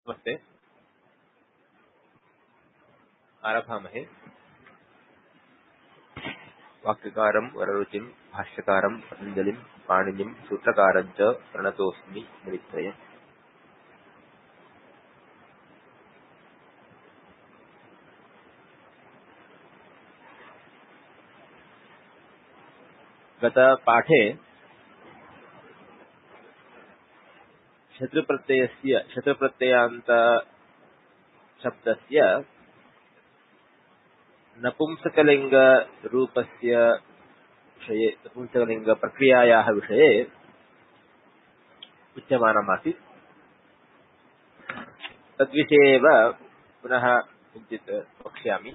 नमस्ते। आरभामहे। वाक्यकारं वररुचिं भाष्यकारं पतञ्जलिं पाणिनिं सूत्रकारं च प्रणतोऽस्मि मुनित्रयम्। गतपाठे शत्रुप्रत्ययान्त शब्दस्य नपुंसकलिङ्गरूपस्य विषये, नपुंसकलिङ्गप्रक्रियायाः विषये उच्यमानमासीत्। तद्विषये एव पुनः किञ्चित् वक्ष्यामि।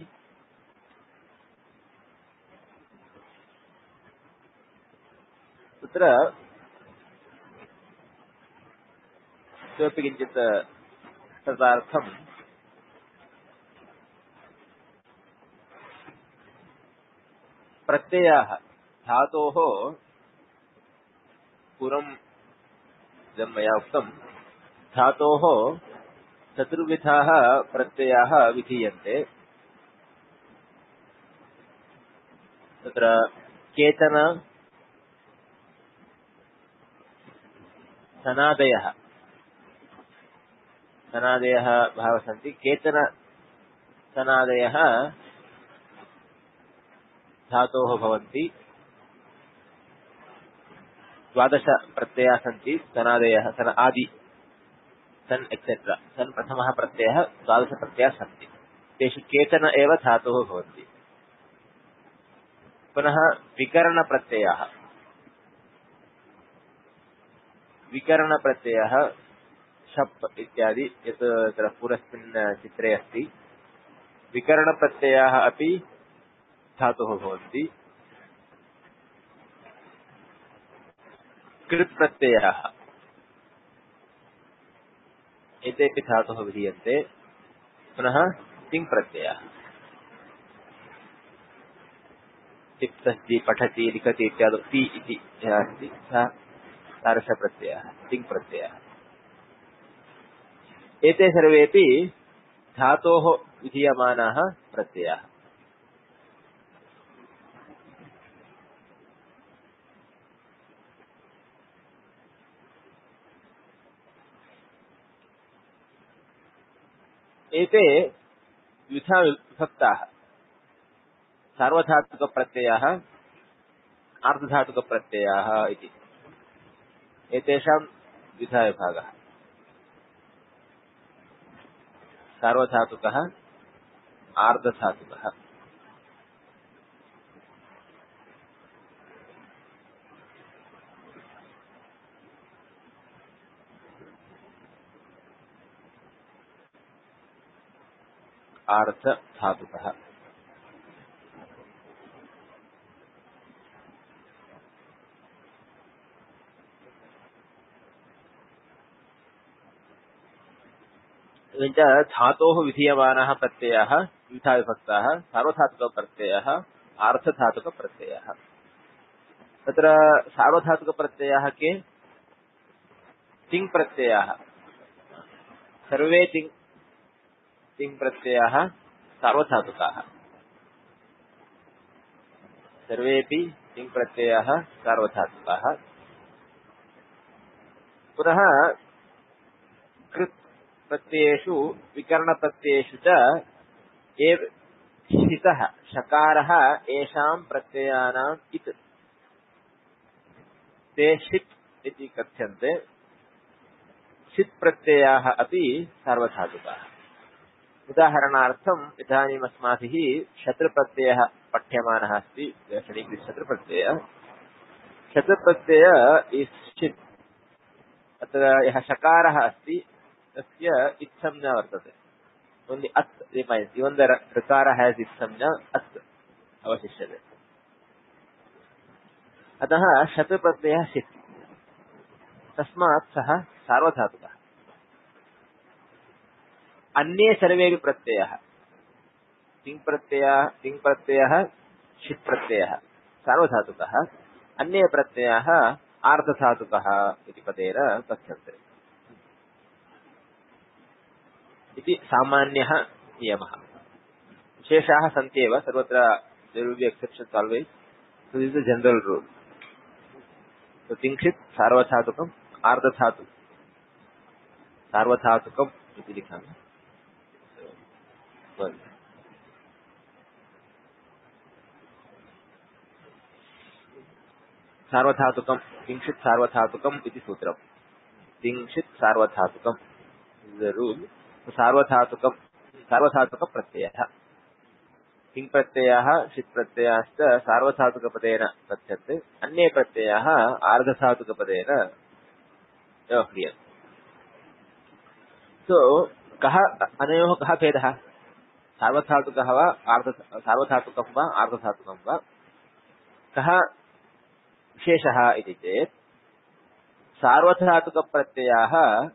तत्र इतोपि किञ्चित् तदर्थं प्रत्ययाः धातोः पूर्वं इदं मया उक्तं, धातोः चतुर्विधाः प्रत्ययाः विधीयन्ते। तत्र केचन सनादयः बहवः सन्ति। केचन सनादयः धातोः भवन्ति। 12 प्रत्ययाः सन्ति सनादयः, सन आदि, सन् एक्सेट्रा, सन् प्रथमः प्रत्ययः, 12 प्रत्ययाः सन्ति। तेषु केचन एव धातोः भवन्ति। पुनः विकरणप्रत्ययः शप् इत्यादि यत् तत्र पूर्वस्मिन् चित्रे अस्ति, विकरणप्रत्ययाः अपि धातोः भवन्ति। कृत्प्रत्ययाः एतेपि धातोः विधीयन्ते। पुनः तिङ्प्रत्ययः, तिप्तस्ति, पठति, लिखति इत्यादि ति इति यः अस्ति सः तादृशप्रत्ययः तिङ्प्रत्ययः। एते सर्वेपि धातोः विधीयमानाः प्रत्ययाः। एते द्विधा विभक्ताः, सार्वधातुकप्रत्ययाः, आर्धधातुकप्रत्ययाः इति। एतेषां द्विधा विभागः, सार्वधातुकः, आर्धधातुकः। आर्धधातुकः। एवञ्च धातोः विधीयमानाः प्रत्ययाः द्विधा विभक्ताः, सार्वधातुकप्रत्ययः, आर्धधातुकप्रत्ययः। तत्र सार्वधातुकप्रत्ययाः के? तिङ्प्रत्ययाः। सर्वे तिङ्प्रत्ययाः सार्वधातुकाः। सर्वेपि तिङ्प्रत्ययाः सार्वधातुकाः। पुनः कृत् प्रत्ययेषु, विकरणप्रत्ययेषु च एव शितः शकारः येषां प्रत्ययानाम् इत् ते षित् इति कथ्यन्ते। षित् प्रत्ययाः अपि सार्वधातुकाः। उदाहरणार्थम् इदानीम् अस्माभिः शत्रुप्रत्ययः पठ्यमानः अस्ति। शत्रुप्रत्ययः इस् षित्। अत्र यः शकारः अस्ति तस्य इत्संज्ञा वर्तते। only at remains, even the rakara has its samjna at avashishyate. अतः शतप्रत्ययः षित्, तस्मात् सः सार्वधातुकः। अन्ये सर्वेपि प्रत्ययाः, तिङ्प्रत्ययः, षित् प्रत्ययः सार्वधातुकः, अन्ये प्रत्ययाः आर्धधातुकः इति पदेन कथ्यन्ते। इति सामान्यः नियमः। विशेषाः सन्त्येव सर्वत्र, there will be exceptions always. So this is the general rule. So किंचित् सार्वधातुकम् आर्धधातु सार्वधातुकम् इति लिखामि। सार्वधातुकम् किंचित् सार्वधातुकम् इति सूत्रम्। किंचित् सार्वधातुकम् is the rule. So सार्वधातुकम् सार्वधातुकप्रत्ययः किं प्रत्ययः षित् प्रत्ययाश्च सार्वधातुकपदेन कथ्यन्ते, अन्ये प्रत्ययाः आर्धधातुकपदेन व्यवह्रियन्ते। सो कः अनयोः कः भेदः? सार्वधातुकः वा सार्वधातुकं वा आर्धधातुकं वा? कः विशेषः इति चेत् सार्वधातुकप्रत्ययाः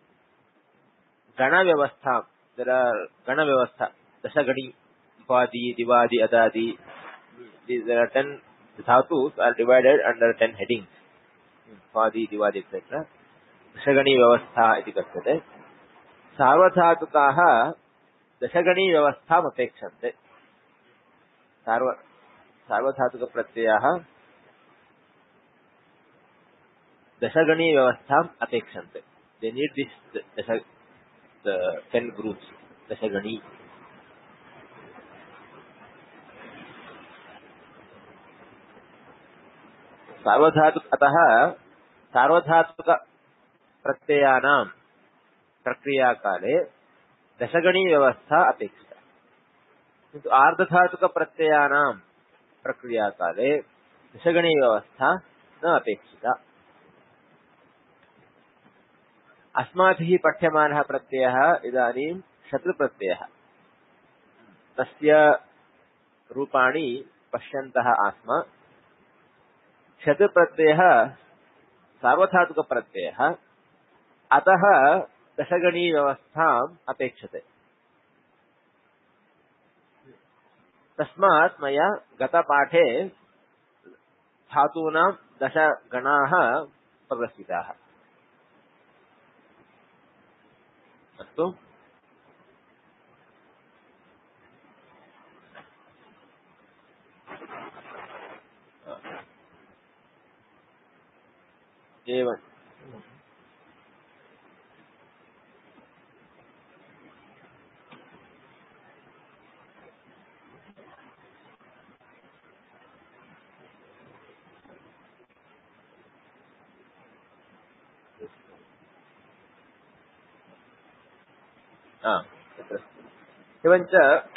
गणव्यवस्थां गणव्यवस्था दशगणी Vadi, Divadi, Adadi. These 10 dhatus are divided under 10 headings. Vadi, Divadi, etc. Dashagani Vyavastha iti kathate. Sarvadhatukaha Dashagani Vyavastham apekshante. Sarvadhatuka pratyayaha Dashagani Vyavastham apekshante. They need the 10 groups. Dashagani. अतः सार्वधातुक प्रत्ययानां प्रक्रियाकाले दशगणी व्यवस्था अपेक्षिता, किन्तु आर्धधातुक प्रत्ययानां प्रक्रियाकाले दशगणी व्यवस्था न अपेक्षिता। अस्माभिः पठ्यमानः प्रत्ययः इदानीं शत्रुप्रत्ययः। तस्य रूपाणि पश्यन्तः आस्म। शतु प्रत्ययः सार्वधातुक प्रत्ययः, अतः दशगणी व्यवस्थाम् अपेक्षते। तस्मात् मया गतपाठे धातूनां दशगणाः प्रदर्शिताः। अस्तु, एवं एवञ्च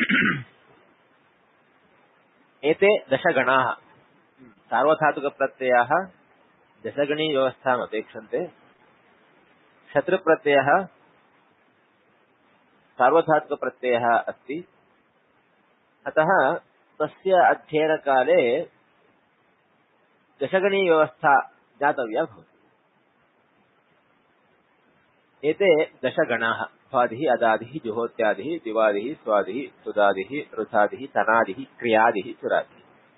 एते दशगणाः सार्वधातुकप्रत्ययाः दशगणी व्यवस्थाम् अपेक्षन्ते। शत्रुप्रत्ययः सार्वधातुकप्रत्ययः अस्ति, अतः तस्य अध्ययनकाले दशगणी व्यवस्था ज्ञातव्या भवति। एते दशगणाः भ्वादिः अदादिः जुहोत्यादिः दिवादिः स्वादिः सुदादिः रुधादिः तनादिः क्रियादिः चुरादिः।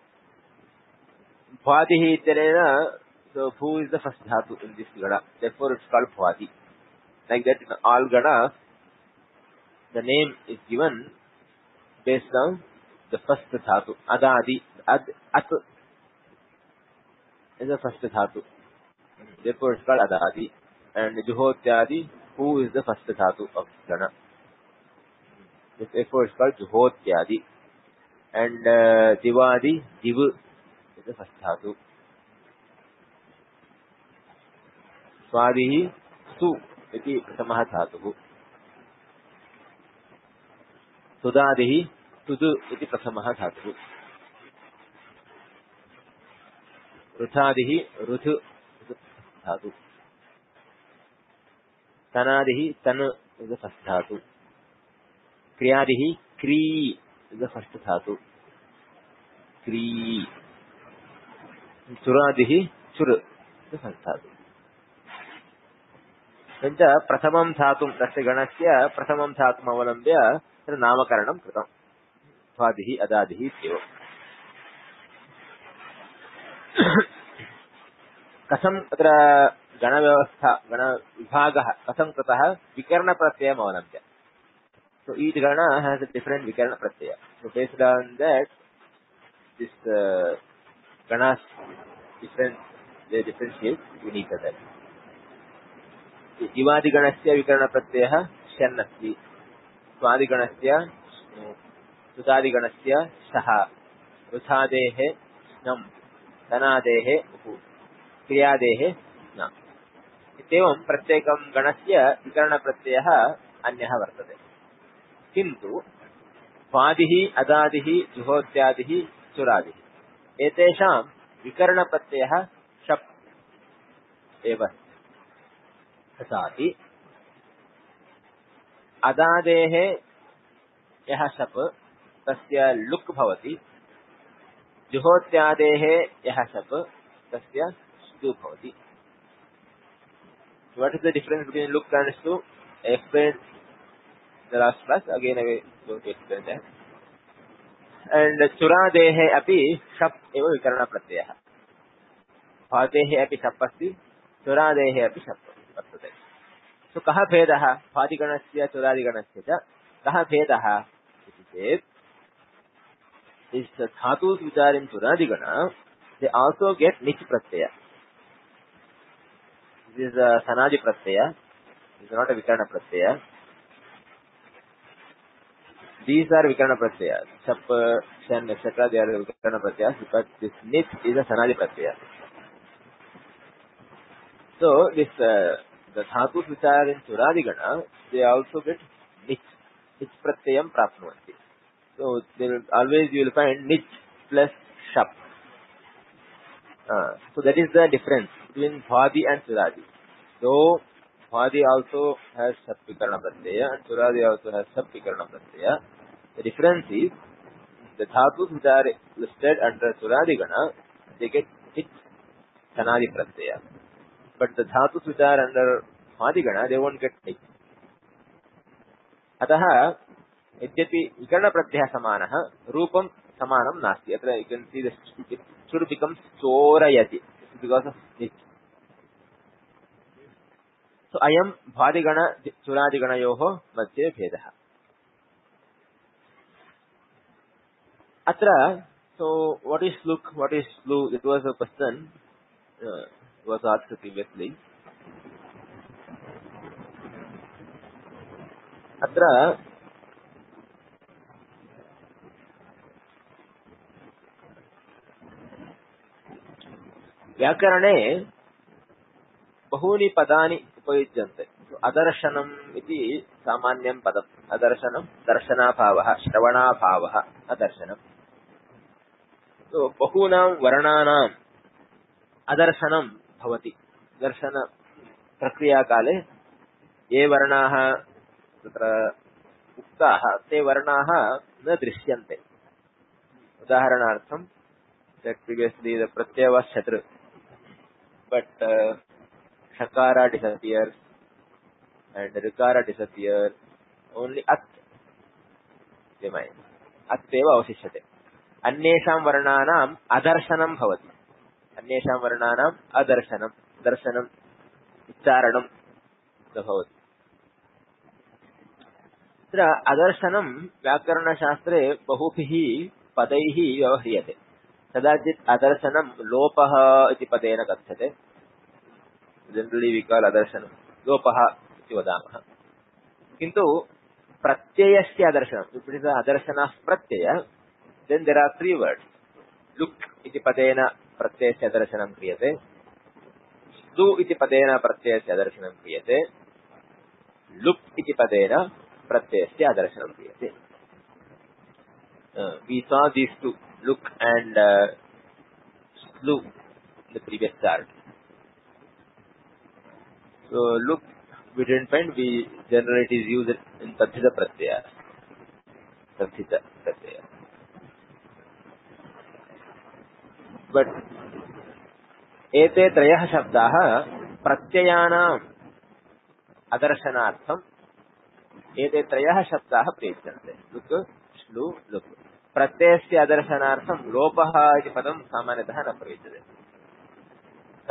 भ्वादिः इत्यनेन, so who is the first dhatu in this gana, therefore it's called bhwadi. Like that, in all ganas the name is given based on the first dhatu. Adadi, at is the first dhatu, therefore it's called adadi. And juhotyadi, who is the first dhatu of gana, therefore it's called juhotyadi. And divadi, div is the first dhatu. स्वादिः सु इति प्रथमः धातुः। सुदादिः सुदु इति प्रथमः धातुः। रुधादिः रुधु इति धातुः। तनादिः तन् इति फस्ट् धातुः। क्रियादिः क्री इति फस्ट् धातुः। क्री। चुरादिः चुर् इति फस्ट् धातुः। किञ्च प्रथमं धातुं तस्य गणस्य प्रथमं धातुम् अवलम्ब्य तत्र नामकरणं कृतम्। स्वादिः अदादिः इत्येव। कथं तत्र गणव्यवस्था गणविभागः कथं कृतः? विकरणप्रत्ययम् अवलम्ब्य। So each gana has a different vikarana pratyaya. So based on that, this ganas different, they differentiate between each other. इवादि गणस्य विकरण प्रत्ययः शन अस्ति स्वादि गणस्य सुतादि गणस्य सः रुधादेः स्नम् धनादेः उः क्रियादेः स्न इत्येवं प्रत्येकं गणस्य विकरण प्रत्ययः अन्यः वर्तते किन्तु स्वादिः अदादिः जुहोत्यादिः चुरादिः एतेषां विकरण प्रत्ययः शप् एव तथापि अदादेः यः शप् तस्य लुक् भवति जुहोत्यादेः यः शप् तस्य स्तु भवति. What is the difference between luk and stu? I explained the last class. Again, I will go to explain that. And churadehe api shap eva vikarana pratyayah. Bhadehe api shap asti, churadehe api shap vartate. So kaha bhedah bhadiganasya churadiganasya cha kaha bhedah iti chet is dhatus which are in churadigana, they also get nich pratyaya. This is a sanadi pratyaya. This is not a vikarana pratyaya. These are vikarana pratyaya. Shap, shan, etc. They are vikarana pratyaya because this nich is a sanadi pratyaya. So this the dhatus which are in churadigana, they also get nich pratyayam prapnuvanti. So there will always you will find nich plus shap. So that is the difference between bhadi and churadi. So bhadi also has shap vikarana pratyaya and churadi also has shap vikarana pratyaya. The difference is the dhatus which are listed under churadi gana, they get nich sanadi pratyaya. But the dhatus which are under bhadi gana, they won't get nich. Ataha यद्यपि विकर्ण प्रत्ययः समानः रूपं समानं नास्ति अत्र you can see the chur becomes chorayati because of nich. So ayam bhadigana churadiganayoh मध्ये भेदः अत्र. So what is luk, what is slu? It was a question was asked previously. अत्र व्याकरणे बहूनि पदानि उपयुज्यन्ते. अदर्शनम् इति सामान्यं पदम्. अदर्शनं दर्शनाभावः, श्रवणाभावः अदर्शनम्. तो बहूनां वर्णानाम् अदर्शनं भवति. दर्शन प्रक्रियाकाले ये वर्णाः तत्र उक्ताः ते वर्णाः न दृश्यन्ते. उदाहरणार्थं that previously the pratyaya was shatru, but shakara disappears and rikara disappears, only at remains. At eva avashishyate. Annesham varnanam adarshanam bhavati. Annesham varnanam adarshanam, darshanam, ucharanam bhavati. Tatra adarshanam vyakarana shastre bahubhihi padaihi vyavahriyate. कदाचित् अदर्शनं लोपः इति पदेन कथ्यते. Generally V call अदर्शनं लोपः इति वदामः. किन्तु प्रत्ययस्य अदर्शनं, इफ इट इज अदर्शन ऑफ प्रत्यय, then there are three words. लुक् इति पदेन प्रत्ययस्य अदर्शनं क्रियते, स्तु इति पदेन प्रत्ययस्य अदर्शनं क्रियते, लुप् इति पदेन प्रत्ययस्य अदर्शनं क्रियते. We saw these two, look and slu, in the previous chart. So look we didn't find, we generally it is used in tathita pratyaya. Tathita pratyaya. But ete trayah shabdaah pratyayana adarshanaartham ete trayah shabdaah prayachyante. Look, slu, look. प्रत्ययस्य अदर्शनार्थं लोपः इति पदं सामान्यतः न प्रयुज्यते.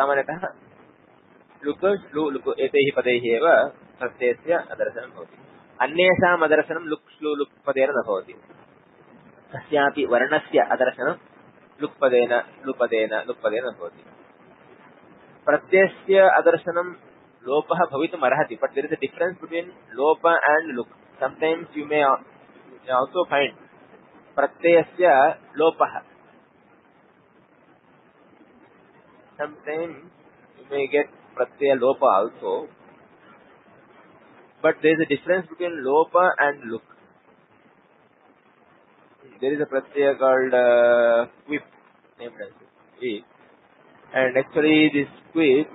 सामान्यतः look श्लु look एतैः पदैः एव प्रत्ययस्य अदर्शनं भवति. अन्येषाम् अदर्शनं लुक् श्लू लुक् पदेन न भवति। कस्यापि वर्णस्य अदर्शनं लुक्पदेन लुक्पदेन भवति। प्रत्ययस्य अदर्शनं लोपः भवितुम् अर्हति, but there is a difference between लोप एंड लुक्। Sometimes you may also find प्रत्ययस्य लोपः, समटाइम्स यू मे गेट प्रत्यय लोप also, but there is a difference between lopa and luk. There is a pratyaya called quip, named as quip, and actually this quip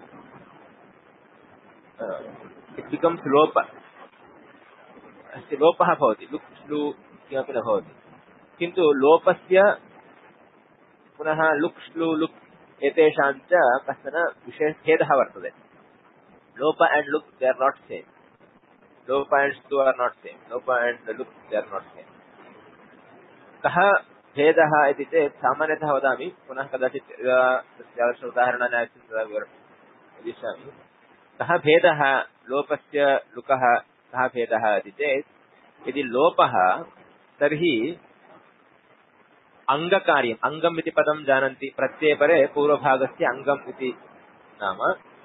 it becomes lopa. अस्ति लोपः भवति, look श्लू किमपि न भवति, किन्तु लोपस्य पुनः लुक् श्लू लुक् एतेषां च कश्चन विशेषभेदः वर्तते। लोप and look, they are not same. Lopa and shlu are not same. Lopa and luk, they are not same. कः भेदः इति चेत् सामान्यतः वदामि, पुनः कदाचित् तस्य उदाहरणानि वदिष्यामि। कः भेदः लोपस्य लुकः, कः भेदः इति चेत्, यदि लोपः तर्हि अङ्गकार्यम्, अङ्गम् इति पदं जानन्ति, प्रत्ययपरे पूर्वभागस्य अङ्गम् इति नाम,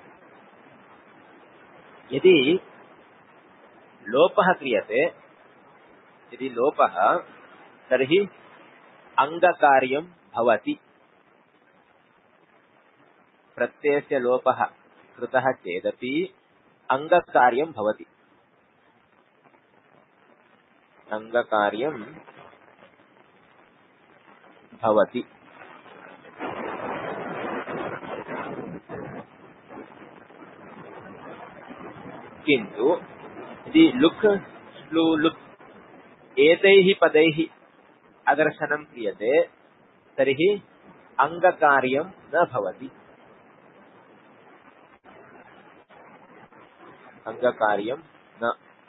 यदि लोपः क्रियते, यदि लोपः तर्हि अङ्गकार्यं भवति। प्रत्ययस्य लोपः कृतः चेदपि अङ्गकार्यं भवति, अङ्गकार्यं भवति। किन्तु यदि लुक् श्लू लुक् एतैः पदैः अदर्शनं क्रियते तर्हि अङ्गकार्यं न भवति, अङ्गकार्यं न।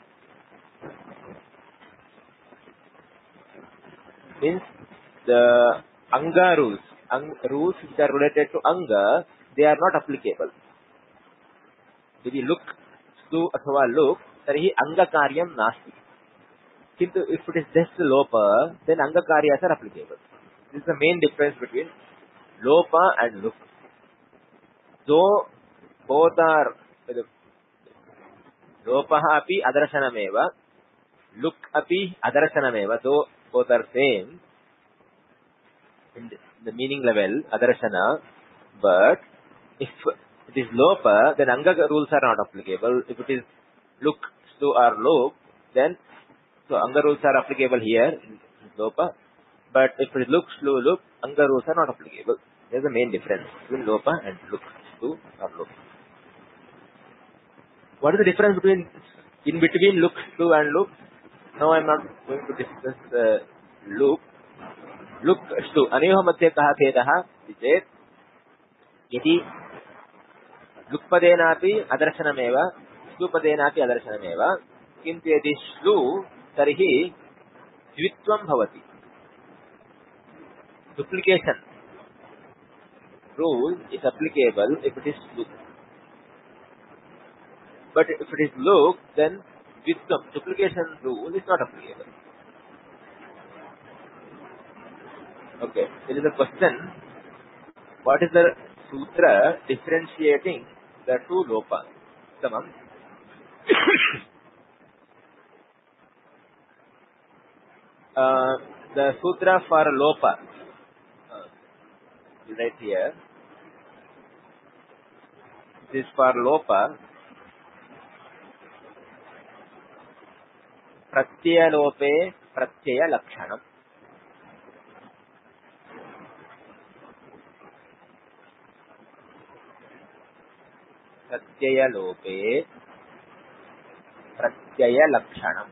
Means the anga rules which are related to anga, they are not applicable. यदि लुक् श्लू अथवा लुक् तर्हि अङ्गकार्यं नास्ति, किन्तु if it is just lopa, then angakaryas are applicable. This is the main difference between lopa and luk. Though both are, lopah api adarsanameva, luk api adarsanameva, though both are same in the meaning level, adarshana, but if it is lopa, then anga rules are not applicable. If it is luk, shlu or luk, then so anga rules are applicable here in lopa, but if it is luk, shlu, luk, anga rules are not applicable. There is a main difference between lopa and luk, shlu or luk. What is the difference in between luk, shlu and luk? Now I am not going to discuss luk. Luk, shlu, अनयोः मध्ये कः भेदः इति चेत्, यदि लुक्पदेनापि अदर्शनमेव, श्लूपदेनापि अदर्शनमेव, किन्तु यदि श्लू तर्हि द्वित्वं भवति, duplication rule is applicable if it is luk, but if it is luk, then dvitvam, duplication rule is not applicable. Okay, there is a question, what is the sutra differentiating the two lopas? Tamam. The sutra for lopa, right here, this is for lopa, pratyalope pratyaya lakshanam. प्रत्ययलोपे प्रत्ययलक्षणम्।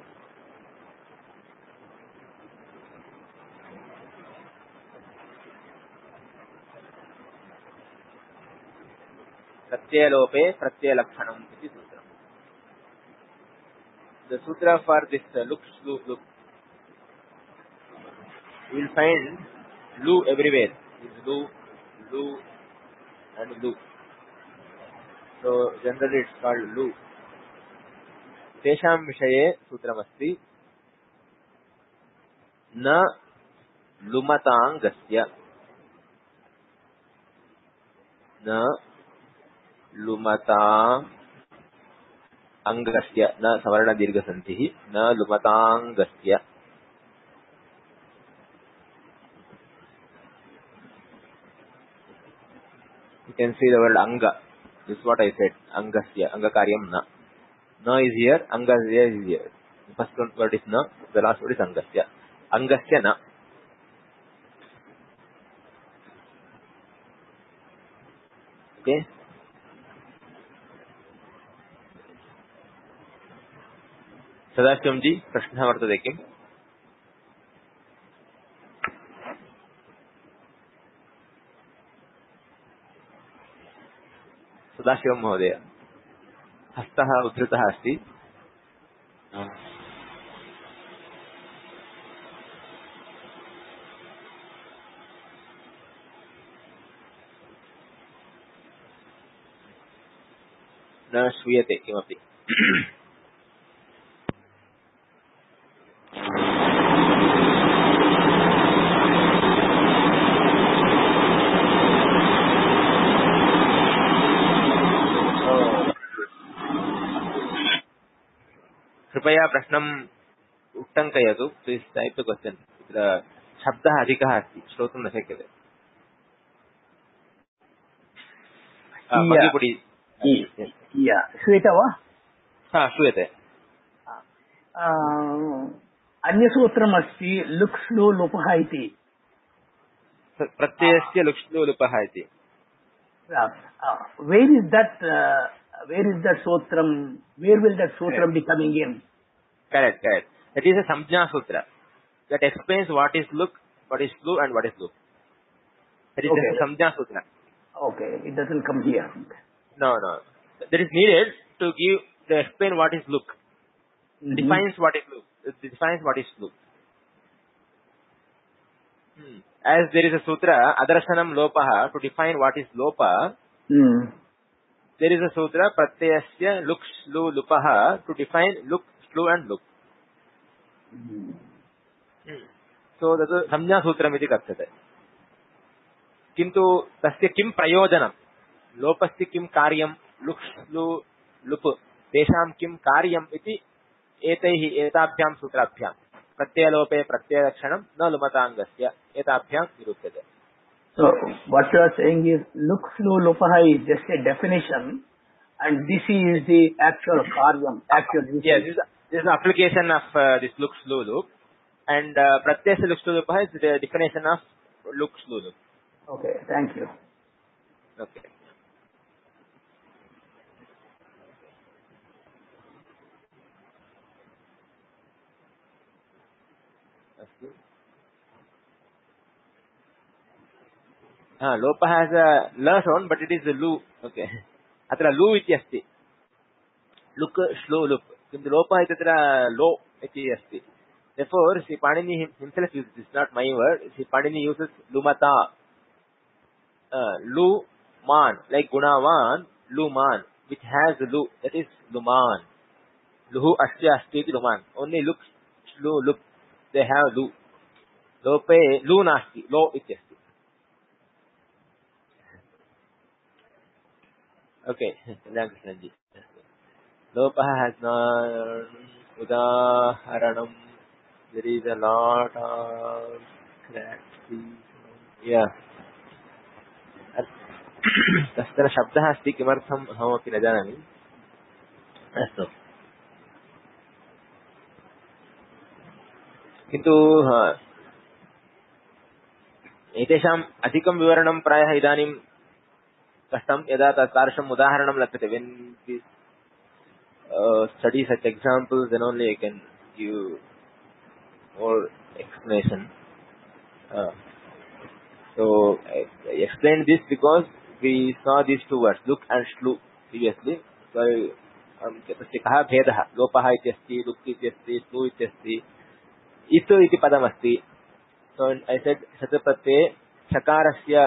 प्रत्ययलोपे प्रत्ययलक्षणम् इति सूत्रम्। The sutra for this luk, shlu, luk, you will find lu everywhere. It's lu, lu, and lu. So generally it's called lu. तेषां विषये सूत्रमस्ति न लुमताङ्गस्य न लुमता अंगस्य न सवर्ण दीर्घसन्धिः न लुमताङ्गस्य. You can see the word anga. This is what I said. Angasya, angakaryam na. Na is here, anga is here. The first word is na, the last word is angasya. Angasya na. Okay. Sadasivam जी प्रश्नः वर्तते किम्? सदाशिवम महोदय हस्तः उद्धृतः अस्ति. न श्रूयते किमपि. कृपया प्रश्नम् उट्टङ्कयतु. Please type the question. शब्दः अधिकः अस्ति, श्रोतुं न शक्यते. मगिपुडि श्रूयते वा? श्रूयते. अन्यसूत्रमस्ति लुक् स्लु लुपः इति. प्रत्ययस्य लुक् स्लु लुपः इति. Where is that sutram? Where will that sutram be coming in? Correct. That is a samjna sutra that explains what is luk, what is slu, and what is luk. That is just a samjna sutra. Okay, it doesn't come here. No. That is needed to explain what is luk. Defines what is luk. It defines what is luk. As there is a sutra adarshanam lopaha to define what is lopa. There is a sutra pratyayasya luk shlu lupaha to define luk, shlu and luk. So that is samjna sutram iti kathyate. किन्तु तस्य किं प्रयोजनं, लोपस्य किं कार्यं, look श्लु लुप् तेषां किं कार्यम् इति एताभ्यां सूत्राभ्यां प्रत्ययलोपे प्रत्ययलक्षणं न लुमताङ्गस्य एताभ्यां निरूप्यते. So what you are saying is luk shlu lupah is just a definition and this is the actual karyam, actual usage. Yes, this is the application of this luk shlu lup, and pratyayasya luk shlu lupah is the definition of luk shlu lup. Okay, thank you. Okay. Lopa has a la sound, but it is a lu. Okay. Atra lu iti asti. Luk shlu lup. Kintu lopa iti atra lo iti asti. Therefore, Sri Panini himself uses this, not my word. Sri Panini uses lumata. Lu man, like gunavan, luman, which has lu, that is luman. Luhu asya asti iti luman. Only luk shlu lup, they have lu. Lope lu nasti, lo iti asti. Okay, Krishnaji. Lopaha has no udaharanam. There is a lot of cracks. Yeah. कश्चन शब्दः अस्ति, किमर्थम् अहमपि न जानामि. अस्तु, किन्तु एतेषाम् अधिकं विवरणं प्रायः इदानीं कष्टं. यदा तादृशम् उदाहरणं लभ्यते, when we study such examples, then only I can give more explanation. So I explained this because we saw these two words, luk and shlu, previously. So कः भेदः, लोपः इति अस्ति, लुक् इति अस्ति, श्लु इति अस्ति, इत् इति पदमस्ति. So I said शतप्रत्यये शकारस्य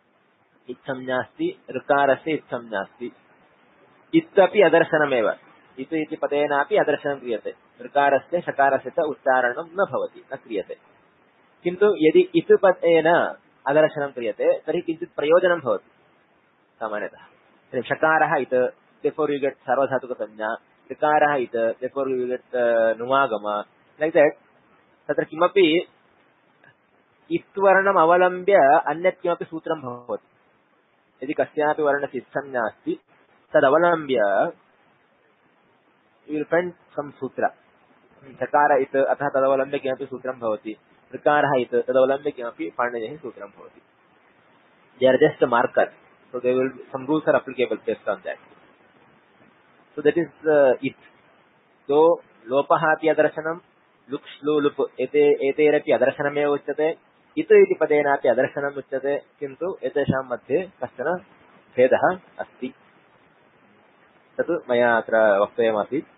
इत्संज्ञा अस्ति, ऋकारस्य इत्संज्ञा अस्ति. इत् अपि अदर्शनमेव. इत इति पदेनापि अदर्शनं क्रियते ऋकारस्य शकारस्य च उच्चारणं न भवति न क्रियते किन्तु यदि इत पदेन अदर्शनं क्रियते तर्हि किञ्चित् प्रयोजनं भवति सामान्यतः शकारः इत therefore you get सार्वधातुकसंज्ञा ऋकारः इत therefore you get नुमागम like that तत्र किमपि इत्वर्णम् अवलम्ब्य अन्यत् किमपि सूत्रं भवति यदि कस्यापि वर्णस्य इत्संज्ञा अस्ति तदवलम्ब्य you will find some सूत्र शकार इत अतः तदवलम्ब्य किमपि सूत्रं भवति ऋकारः इत तदवलम्ब्य किमपि पाणिनेः सूत्रं भवति they are just a marker so they will some rules are applicable based on that so that is it so लोपः अपि अदर्शनं लुक् श्लू लुप् एतेरपि अदर्शनमेव उच्यते इत इति पदेनापि अदर्शनम् उच्यते किन्तु एतेषां मध्ये कश्चन भेदः अस्ति तत् मया अत्र वक्तव्यमासीत्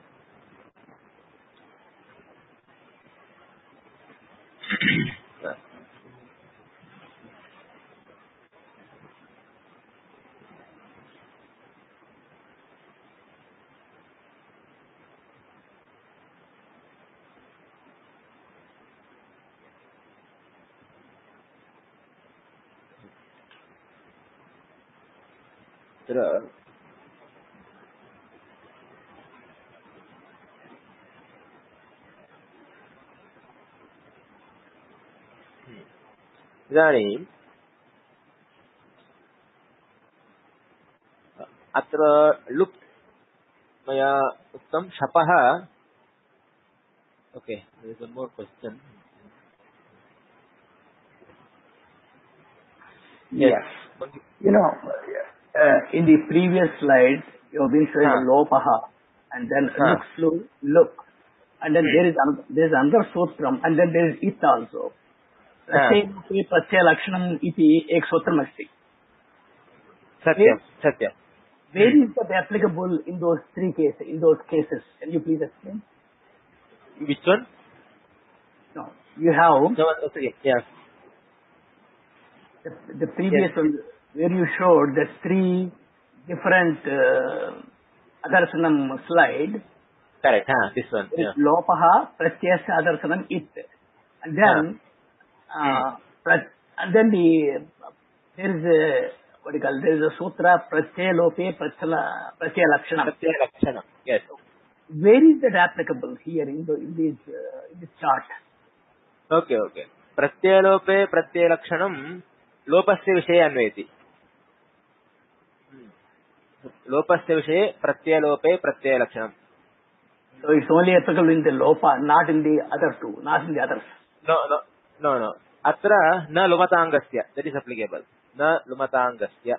इदानीं अत्र लुप् मया उक्तं शपः okay there is one more question yes in the previous slide you have been showing lopaha and then look and then there is another sutram and then there is it also प्रत्यय लक्षणम् इति एक सूत्रम् अस्ति सत्यं सत्यं where is that applicable in those those cases can you please explain which one no you have no, okay, yes the previous one where you showed the three different adarsanam slide correct this one lopaha pratyasya adarsanam it and then and then there is a sutra pratyaya lope pratyaya lakshanam yes where is that applicable here in this chart okay pratyaya lope pratyaya lakshanam lopasya विषये अन्वयति lopasya विषये pratyaya lope pratyaya lakshanam so it's only applicable in the lopa not in the other two not in the others no अत्र न लुमताङ्गस्य that is applicable न लुमताङ्गस्य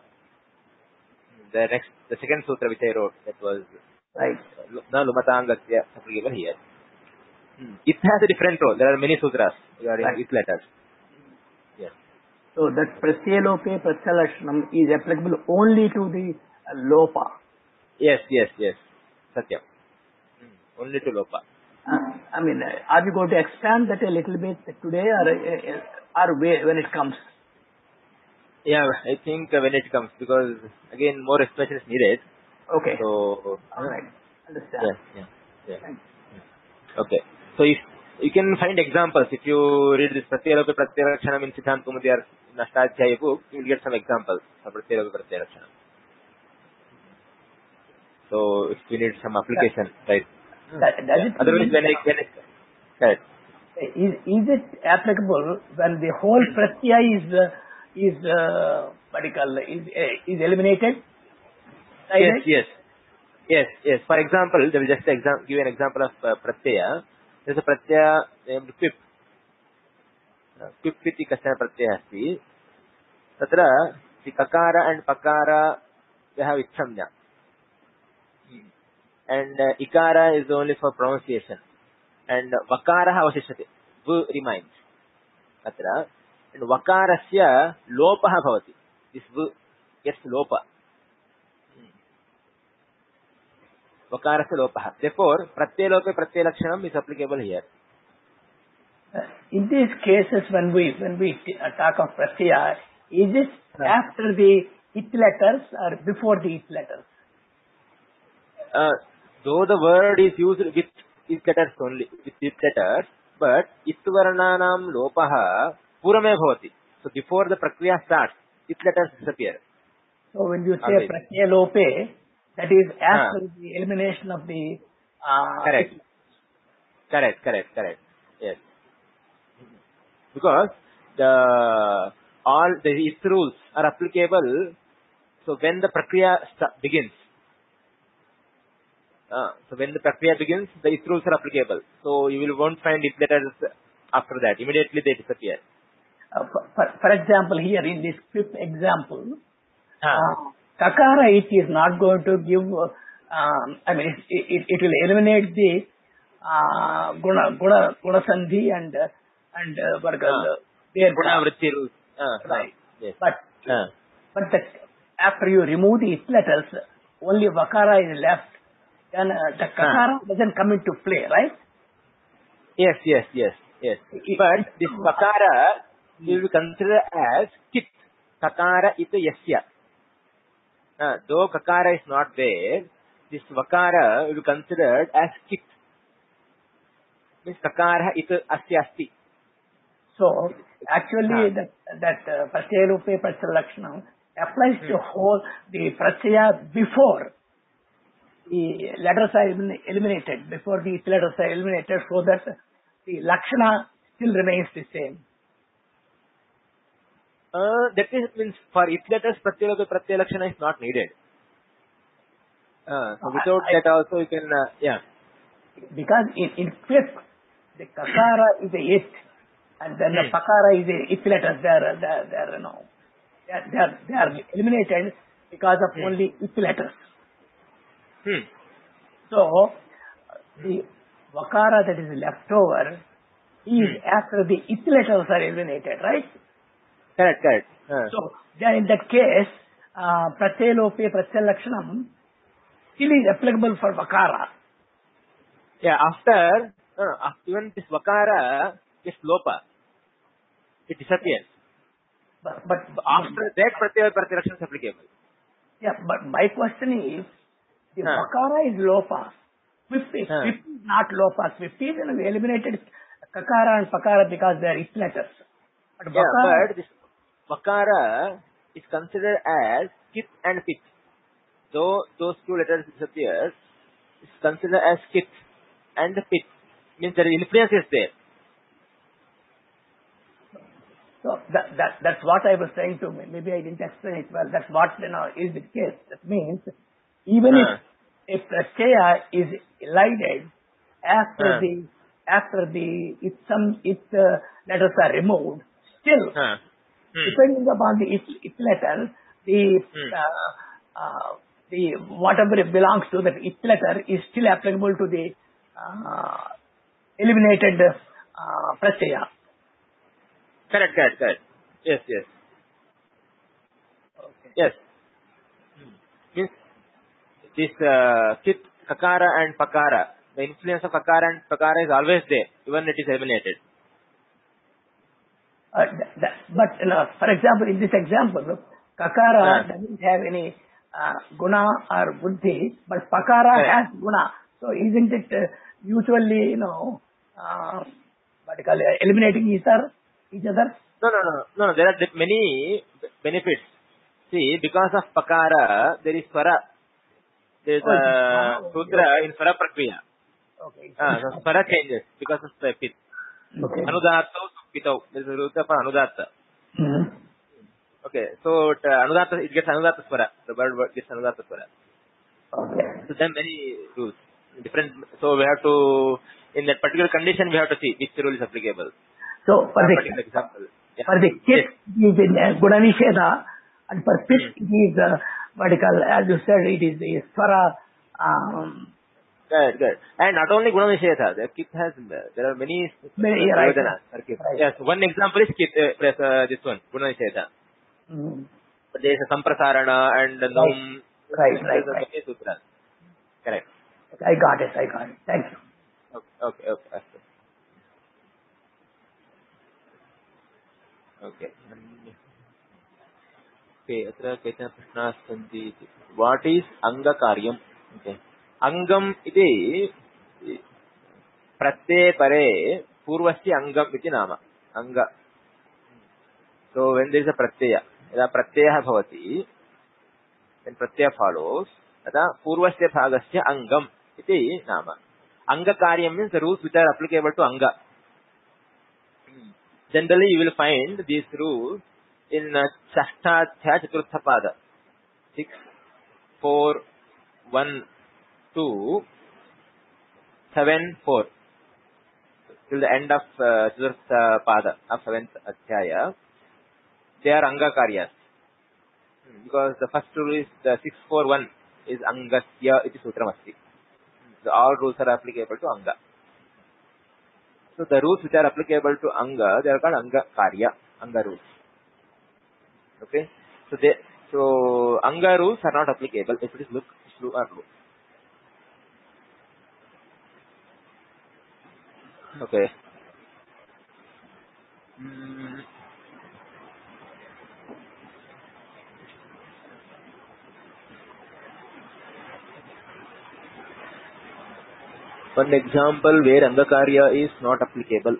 the second sutra which I wrote that was right न लुमताङ्गस्य applicable here it has a different role there are many sutras regarding right. It letters yes so that pratyalope pratyalakshanam is applicable only to the lopa yes satyam only to lopa I mean, are we going to expand that a little bit today or when it comes? Yeah, I think when it comes because again more explanation is needed. Okay. So all right, understand. Yeah. Okay. So if you can find examples if you read this Pratyalope Pratyalakshanam in Siddhanta Kaumudi or in Ashtadhyaya book, you will get some examples of Pratyalope Pratyalakshanam. So if you need some application, right? Otherwise, when it correct. Is it applicable when the whole pratyaya is eliminated? Yes. For example, there will just give an example of pratyaya. There is a pratyaya named quip. Quip iti kashana pratyaya asti. Tatra the kakara and pakara they have ichamnya. And ikara is only for pronunciation and vakara avashishyate v remains atra and vakarasya lopah bhavati this v gets lopa vakarasya lopah therefore pratyalope pratyalakshanam is applicable here in these cases when we talk of pratyaya is it after the it letters or before the it letters though the word is used with it letters only, with it letters, but itvarnanam lopaha purame bhavati. So before the prakriya starts, it letters disappear. So when you say Always. pratyaya lope, that is Ah. after the elimination of the Correct. Correct. Yes. Because all the it rules are applicable. So when the prakriya begins, the it rules are applicable. So you won't find it letters after that. Immediately they disappear. For example, here in this fifth example, Ah. kakara it is not going to give. I mean, it will eliminate the guna sandhi and what their Guna vritti rules. right. Yes. But after you remove the it letters, only vakara is left. Then the kakara doesn't come into play, right? Yes. But this vakara will be considered as kit. Kakara ita yasya. Though kakara is not there, this vakara will be considered as kit. Means kakara ita asya asti. So actually that pratyaya lope pratyaya lakshanam applies to whole the pratyaya before the letters are eliminated, before the letters are eliminated, so that the lakshana still remains the same. That means for it letters pratyaya lope pratyaya lakshana is not needed. So without that also you can Because in fifth the kakara is a it, and then the pakara is a it letters. They are eliminated because of only it letters. So the vakara that is left over is after the it letters are eliminated, right? Correct. So then in that case, pratyaya lope pratyaya lakshanam still is applicable for vakara. Yeah, after even this vakara is lopa, it disappears. But After that pratyaya lakshanam is applicable. Yeah, but my question is, the vakara is lopa. Fifth is not lopa. Fifth is we eliminated kakara and pakara because they are it letters. But but this vakara is considered as kit and pit. Though those two letters disappear, it's considered as kit and pit. Means there is influence is there. So that's what I was saying to me. Maybe I didn't explain it well. That's what is the case. That means even if a pratyaya is elided after the letters are removed, still depending upon the it letter, the whatever it belongs to that it letter is still applicable to the eliminated pratyaya. Correct. Yes. Okay. Yes. Means this kit, kakara and pakara, the influence of kakara and pakara is always there, even it is eliminated. But for example, in this example, kakara doesn't have any guna or buddhi, but pakara has guna. So isn't it usually, what you call it, eliminating each other? No. There are many benefits. See, because of pakara, there is swara. There is a sudra in swara prakriya. Okay. So swara changes because of the pit. Okay. Anudatta, pitau. There is a sudra for anudatta. Okay, so it gets anudatta swara. The word gets anudatta swara. Okay. So then many rules. Different. So we have to, in that particular condition, we have to see which rule is applicable. So for the kit is in guna nisheda, and for pit it is vertical, as you said, it is the swara. Good. And not only guna nisheda, the kit has, there are many Right. Yes, one example is kit, this one, guna nisheda. But there is a samprasarana and num. Right. Sutras. Correct. I got it. Thank you. Okay. Okay. अत्र केचन प्रश्नाः सन्ति. What is angakaryam? Okay. Angam iti pratyaya pare purvasya angam iti nama. Anga. So when there is a pratyaya, yada pratyaya bhavati, when pratyaya follows, tada purvasya bhagasya angam iti nama. Anga karyam means the rules which are applicable to anga. Generally you will find these rules in Shashtadhyaya Chaturtha Pada. 6, 4, 1, 2, 7, 4. Till the end of Chaturtha Pada of 7th Adhyaya. They are Anga Karyas. Because the first rule is the 641 is Angasya iti Sutramasti. So all rules are applicable to Anga. So the rules which are applicable to Anga, they are called Anga Karya, Anga rules. Okay? So Anga rules are not applicable if it is look, Shlu or Lu. Okay. One example where Anga Karya is not applicable.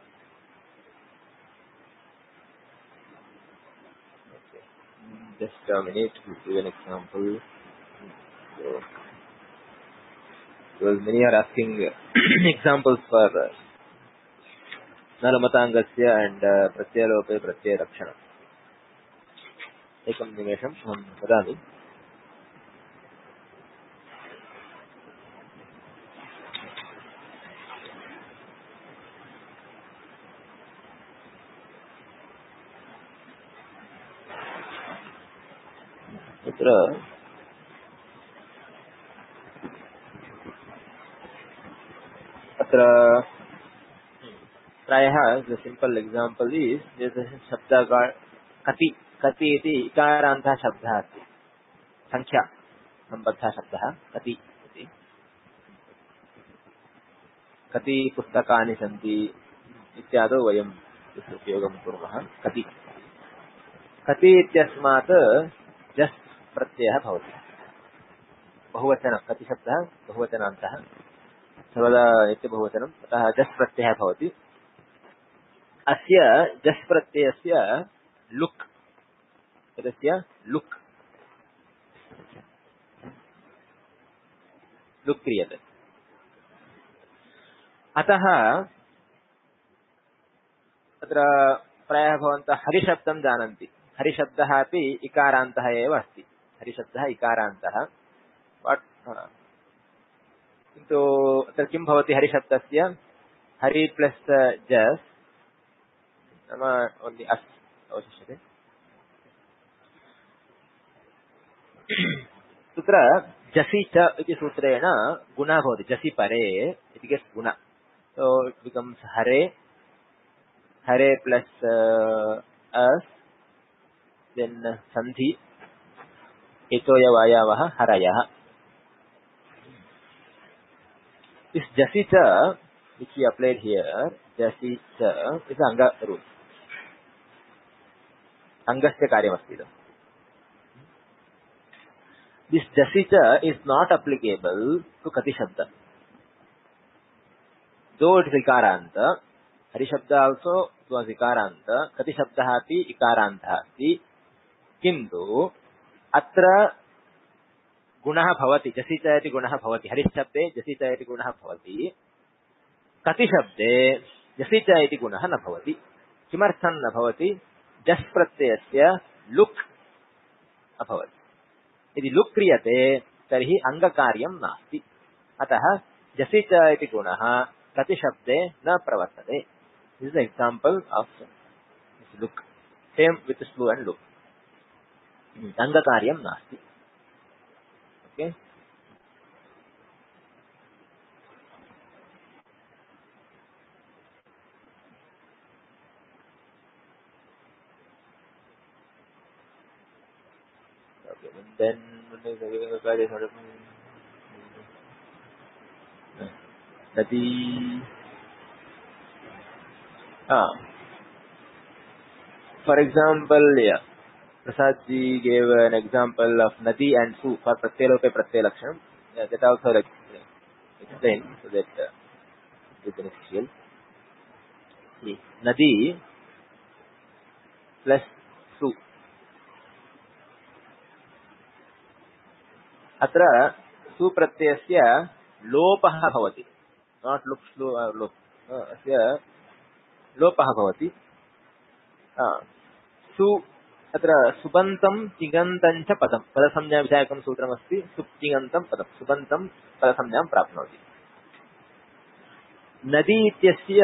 Just a minute to give an example. So, because many are asking examples for Nalamatangasya and Pratyalope Pratyaya Rakshana. Ekam nimesham aham vadami. Atra Prayah, the simple example is, there is a shabda called Kati. Kati iti ikaranta shabda asti. Sankhya sambandha shabda Kati iti. Kati pustakani santi ityado vayam उपयोगं कुर्मः. Kati. Kati ityasmat just प्रत्ययः भवति. बहुवचनं कति शब्दः बहुवचनान्तः सर्वदा नित्य बहुवचनं अतः just प्रत्ययः भवति. अस्य just प्रत्ययस्य लुक् तस्य लुक् क्रियते. अतः अत्र प्रायः भवन्तः हरिशब्दं जानन्ति. हरिशब्दः अपि इकारान्तः एव अस्ति. हरिशब्दः इकारान्तः. किन्तु अत्र किं भवति हरिशब्दस्य हरि प्लस् जस् नाम ओन्लि अस् अवशिष्यते. तत्र जसि च इति सूत्रेण गुणः भवति. जसि परे इति गेट्स् गुण. सो इट् बिकम्स् हरे प्लस् अस् देन् सन्धि एतोयवायावः हरयः. This jasi cha which we applied here, jasi cha is anga rule. Angasya karyam asti. This jasi cha is not applicable to kati shabda. Though it is ikaranta, hari shabda also was ikaranta, kati shabda api ikaranta asti. Kintu atra गुणः भवति. जसि च इति गुणः भवति. हरिशब्दे जसि च इति गुणः भवति. कति शब्दे जसि च इति गुणः न भवति. किमर्थं न भवति? जस् प्रत्ययस्य लुक् अभवत्. यदि लुक् क्रियते तर्हि अङ्गकार्यं नास्ति. अतः जसि च इति गुणः कति शब्दे न प्रवर्तते. दिस् इस् एक्साम्पल् आफ् लुक्. सेम् वित् स्लू एण्ड् लुक्. अङ्गकार्यं नास्ति. Okay. And then for example, Prasad ji gave an example of Nadi and Su for Pratyalope Pratyaya Lakshanam. that also like explain so that is beneficial. See, nadi plus su. अत्र सु प्रत्ययस्य लोपः भवति. Not look slow or look. अस्य लोपः भवति. सु अत्र सुबन्तं तिङन्तं च पदं पदसंज्ञा विधायकं सूत्रमस्ति. सुप्तिङन्तं पदं सुबन्तं पदसंज्ञां प्राप्नोति. नदी इत्यस्य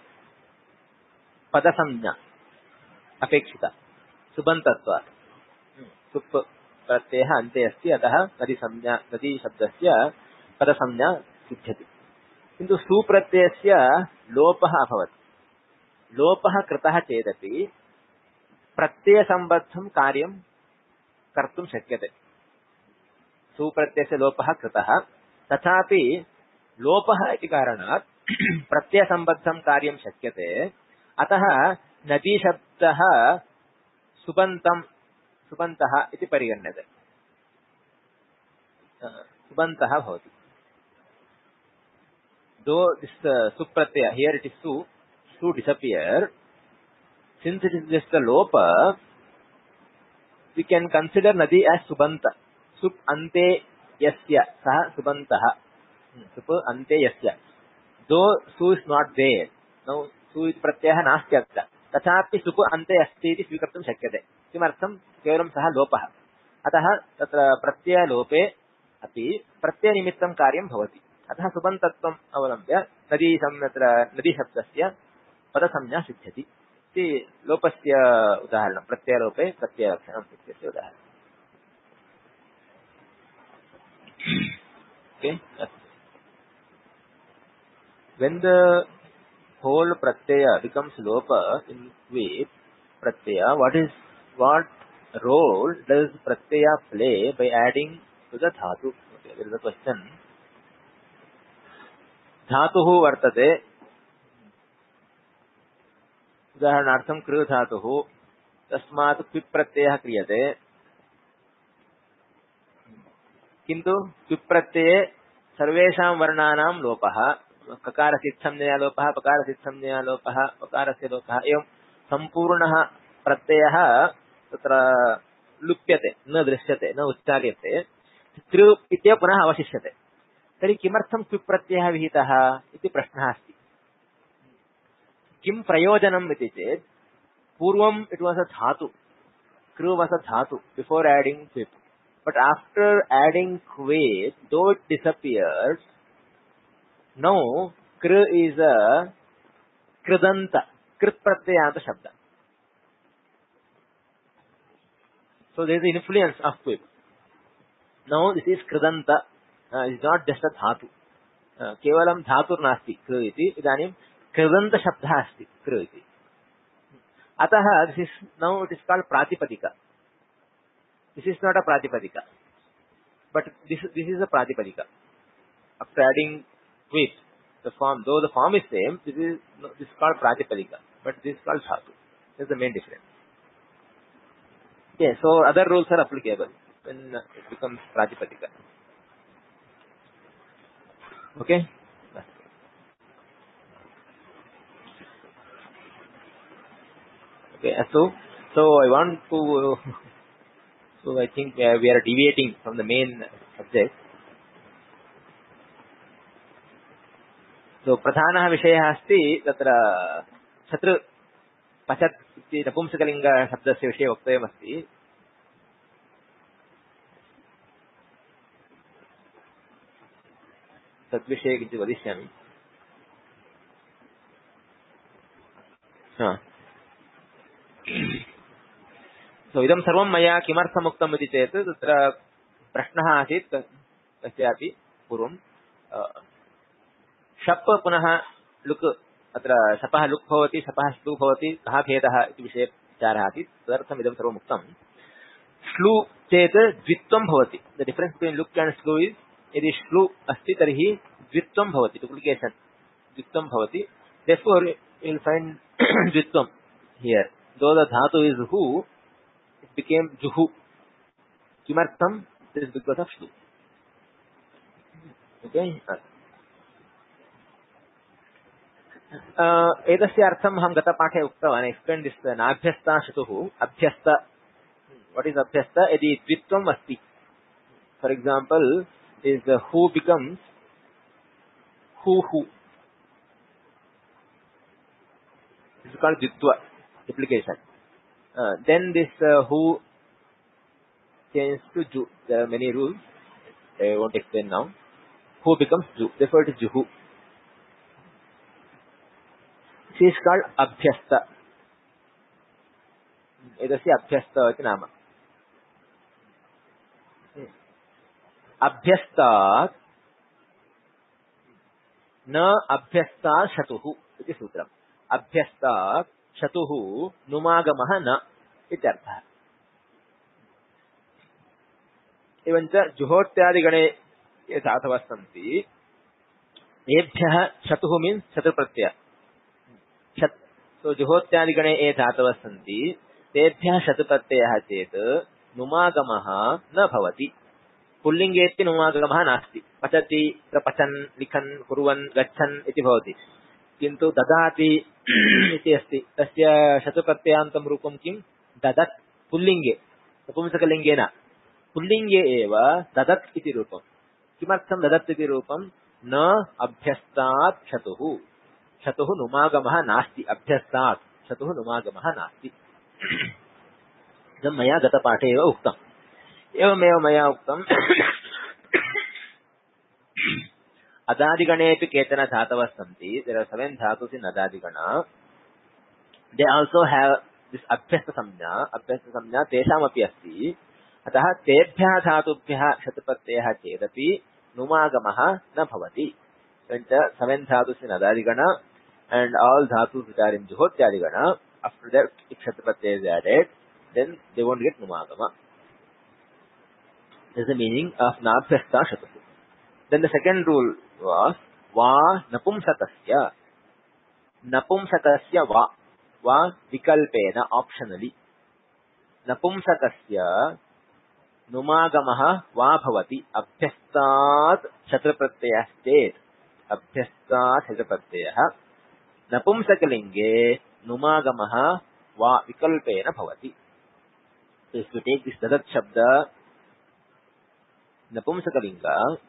पदसंज्ञा अपेक्षिता सुबन्तत्वात्. सुप् प्रत्ययः अन्ते अस्ति अतः नदी शब्दस्य पदसंज्ञा सिद्ध्यति. किन्तु सुप्रत्ययस्य लोपः अभवत्. लोपः कृतः चेदपि प्रत्ययसम्बद्धं कार्यं कर्तुं शक्यते. सुप्रत्ययस्य लोपः कृतः तथापि लोपः इति कारणात् प्रत्ययसम्बद्धं कार्यं शक्यते. अतः नदी शब्दः सुबन्तः इति परिगण्यते. सुबन्तः भवति. Though this supratyaya here it is su disappear, since it is just a lopa, we can consider nadi as subanta. Sup ante yasya sah subantah. Sup ante yasya. Though su is not there, now su is pratyaya nasti atra. तथापि सुप अन्ते अस्ति इति स्वीकर्तुं शक्यते. किमर्थं? केवलं सः लोपः. अतः तत्र प्रत्ययलोपे अपि प्रत्ययनिमित्तं कार्यं भवति. अतः सुबन्तत्वम् अवलम्ब्य नदी शब्दस्य पदसंज्ञा सिद्ध्यति. इति लोपस्य उदाहरणं. प्रत्ययलोपे प्रत्ययलक्षणम् इत्यस्य उदाहरणम्. Okay. When the whole pratyaya becomes lopa in with pratyaya, what role does pratyaya play by adding to the dhatu? Okay, there is a question. धातुः वर्तते. उदाहरणार्थं कृ धातुः. तस्मात् क्विप् प्रत्ययः क्रियते. किन्तु क्विप् प्रत्यये सर्वेषां वर्णानां लोपः. ककारसित्संज्ञया लोपः, पकारसित्संज्ञया लोपः, पकारस्य लोपः. एवं सम्पूर्णः प्रत्ययः तत्र लुप्यते, न दृश्यते, न उच्चार्यते. कृ इत्येव पुनः अवशिष्यते. तर्हि किमर्थं क्विप् प्रत्ययः विहितः इति प्रश्नः अस्ति. किं प्रयोजनम् इति चेत् पूर्वम् इट् वास् अ धातु. कृ वास् अ धातु बिफोर एडिंग क्विप्. बट आफ्टर एडिंग क्विप्, though it disappears, now kr is a kridanta, krit pratyayanta shabda. So there is the influence of quip. Now this is kridanta. It is not just a dhatu. Kevalam dhatur nasti kr iti. Idanim kridanta shabda asti kr iti. Ataha this is now it is called pratipadika. This is not a pratipadika, but this is a pratipadika. After adding quip, the form, though the form is same, this is called pratipadika, but this is called dhatu. This is the main difference. Okay, so other rules are applicable when it becomes pratipadika. Okay. Okay, so I want to. So I think we are deviating from the main subject. So प्रधानः विषयः अस्ति तत्र शत्रु पचत् इति नपुंसकलिङ्ग शब्दस्य विषये वक्तव्यमस्ति. तद्विषये किञ्चित् वदिष्यामि. So इदं सर्वं मया किमर्थम् उक्तम् इति चेत् तत्र प्रश्नः आसीत् कस्यापि पूर्वं. शप् पुनः लुक्, अत्र शपः लुक् भवति, शपः श्लू भवति, कः भेदः इति विषये विचारः आसीत्. तदर्थम् इदं सर्वम् उक्तं. श्लू चेत् द्वित्वं भवति. द डिफरेन्स् बिट्वीन् लुक् एण्ड् श्लू इस्, यदि श्लू अस्ति तर्हि द्वित्वं भवति, डुप्लिकेशन् द्वित्वं भवति. Therefore you will find द्वित्वं here. Though the dhatu is hu, it became juhu. Kimartham? This is because of shlu. Okay एतस्य अर्थम् अहं गतपाठे उक्तवान् एक्स्प्लेन् दिस् नाभ्यस्ता शतुः अभ्यस्त व्हाट इज अभ्यस्त यदि द्वित्वम् अस्ति फॉर एग्जांपल इज हू बिकम्स हू इज कॉल्ड द्वित्व duplication then this who changes to ju there are many rules I won't explain now who becomes ju therefore it is juhu she is called abhyasta एतस्य अभ्यस्त इति नाम अभ्यस्तात् न अभ्यस्तात् शतुः इति सूत्रम् अभ्यस्तात् शतुः नुमागमः न इत्यर्थः एवञ्च जुहोत्यादिगणे ये धातवः सन्ति तेभ्यः शतुः मीन्स् शतुप्रत्यय सो जुहोत्यादिगणे ये धातवः सन्ति तेभ्यः शतुप्रत्ययः चेत् नुमागमः न भवति पुल्लिङ्गेऽपि नुमागमः नास्ति पचति पचन् लिखन् कुर्वन् गच्छन् इति भवति किन्तु ददाति इति अस्ति तस्य शतुप्रत्ययान्तं रूपं किं ददत् पुल्लिङ्गे नपुंसकलिङ्गे न पुल्लिङ्गे एव ददत् इति रूपं किमर्थं ददत् इति रूपं न अभ्यस्तात् शतुः शतुः नुमागमः नास्ति अभ्यस्तात् शतुः नुमागमः नास्ति इदं मया गतपाठे एव उक्तम् एवमेव मया उक्तम् अदादिगणेऽपि केचन धातवः सन्ति देयर आर 7 धातुस् इन अदादिगण दे आल्सो हैव दिस अभ्यस्तसंज्ञा तेषामपि अस्ति अतः तेभ्यः धातुभ्यः शतप्रत्ययः चेदपि नुमागमः न भवति एवञ्च 7 धातुस् in अदादिगण and all dhatus which are in juhotyadigana after that if shatapratyaya is added then they won't get numagama. This is the meaning of nabhyasta shatuh. Then the second rule was va napumsakasya va vikalpena optionally napumsakasya numagamah va bhavati abhyastat shatapratyayah state abhyastat shatapratyayah नपुंसकलिंगे नुमागमः वा विकल्पेन भवति. So if you take this dadat shabda नपुंसकलिंग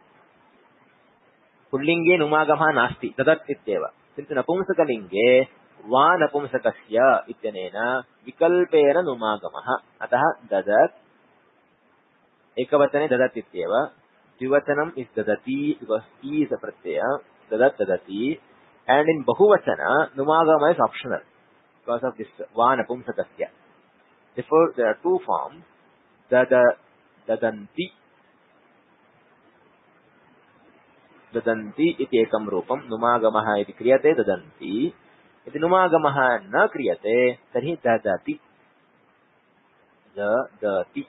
पुल्लिंगे नुमागमः नास्ति dadat इत्येव किन्तु नपुंसकलिंगे वा नपुंसकस्य इत्यनेन विकल्पेन नुमागमः अतः ददत् एकवचने ददत् इत्येव द्विवचनम् इस् ददति because e is a pratyaya dadat dadati. And in Bahuvachana, Numagama is optional because of this Va Napumsakasya. Therefore, there are two forms. Dadanti iti ekam rupam. Numagamaha iti kriyate dadanti. Iti Numagamaha na kriyate, tarhi dadati. Dadati.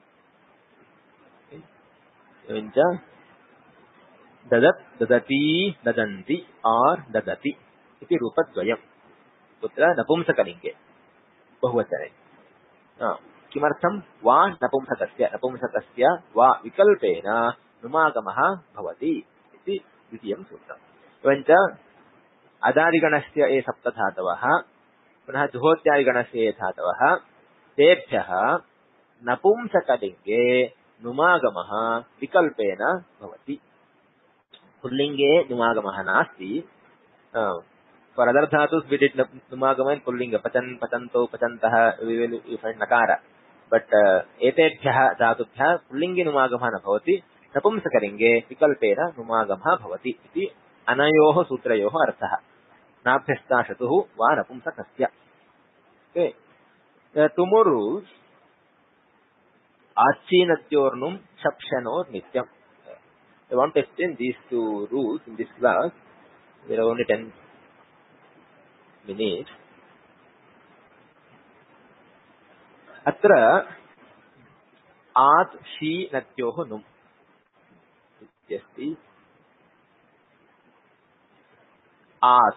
Evancha dadat dadati dadanti or dadati iti रूपद्वयम् कुत्र नपुंसकलिङ्गे बहुवचने किमर्थं वा नपुंसकस्य वा विकल्पेन नुमागमः भवति इति द्वितीयं सूत्रम् एवञ्च अदादिगणस्य ये सप्तधातवः पुनः जुहोत्यादिगणस्य ये धातवः तेभ्यः नपुंसकलिङ्गे नुमागमः विकल्पेन भवति पुल्लिंगे नुमागमः नास्ति for other dhatus we did numagama in pullinga pachan pacanto pachantah we will find nakara but etebhyah dhatubhyah pullinge numagamah na bhavati napumsakalinge vikalpena numagamah bhavati iti anayoh sutrayoh arthah nabhyasta shatuh va napumsakasya. Okay, there are two more rules. Achinatyornum shapshanor nityam. I want to explain these two rules in this class. There are only 10 minutes. Atra at shi natyoh num. Ityasti at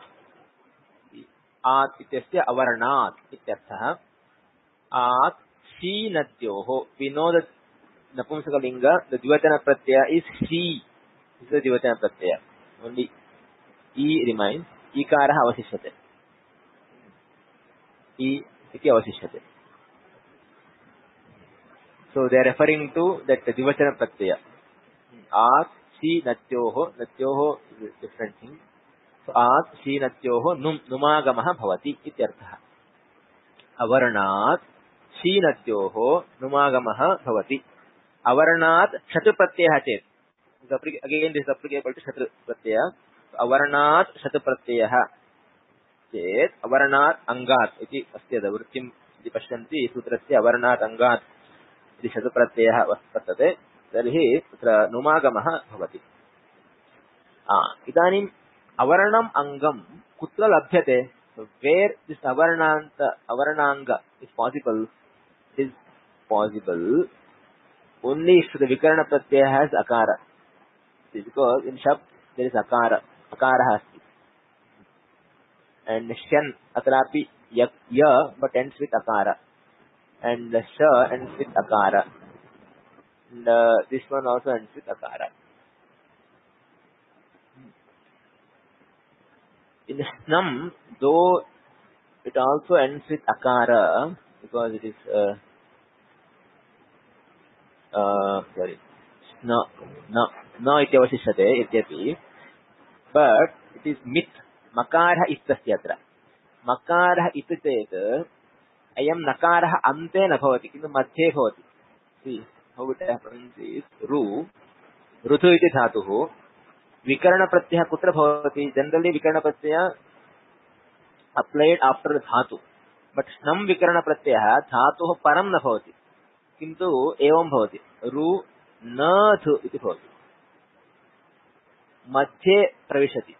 ityasya avarnat ityarthah. At shi natyoh. We know that Napumsakalinga, the Dvivachana Pratyaya is she. This is Dvivachana Pratyaya. Only E remains. Ikara avasishyate. E iti avasishyate. So they are referring to that Dvivachana Pratyaya. At, Shi, Natyoho. Natyoho is a different thing. So at, Shi, Natyoho, Numagamaha bhavati ityartha. Avarnat, Shi, Natyoho, Numagamaha bhavati. Avarnat, Shatu Pratyaya chet. Again, this is applicable to Shatu Pratyaya. Avarnat, Shatu Pratyaya chet. Avarnat, Angat. Iti astyada. Vrittim iti pashyanti. Sutrasya Avarnat, Angat. Iti Shatu Pratyaya vaspatate. Tarhi tatra Numagamaha bhavati. Idanim Avarnam Angam kutra labhyate. So where this Avarnanga is possible only if the Vikarana Pratyaya has Akara. Because in Shab there is Akara. Akara has it. And Shan atrapi ya but ends with Akara. And the Sha ends with Akara. And this one also ends with Akara. In Snam, though it also ends with Akara, because it is sorry, no iti avasishyate ityapi, but it is mit makarah ittasya atra. Makarah iti chet ayam nakarah ante na bhavati kintu madhye bhavati. See how it happens is ruthu iti dhatuh vikarana pratyaya kutra bhavati. Generally vikarana pratyaya applied after the dhatu, but snam vikarana pratyaya dhatuh param na bhavati kintu evam bhavati. Ru na thu iti bhavati. Madhye pravishati.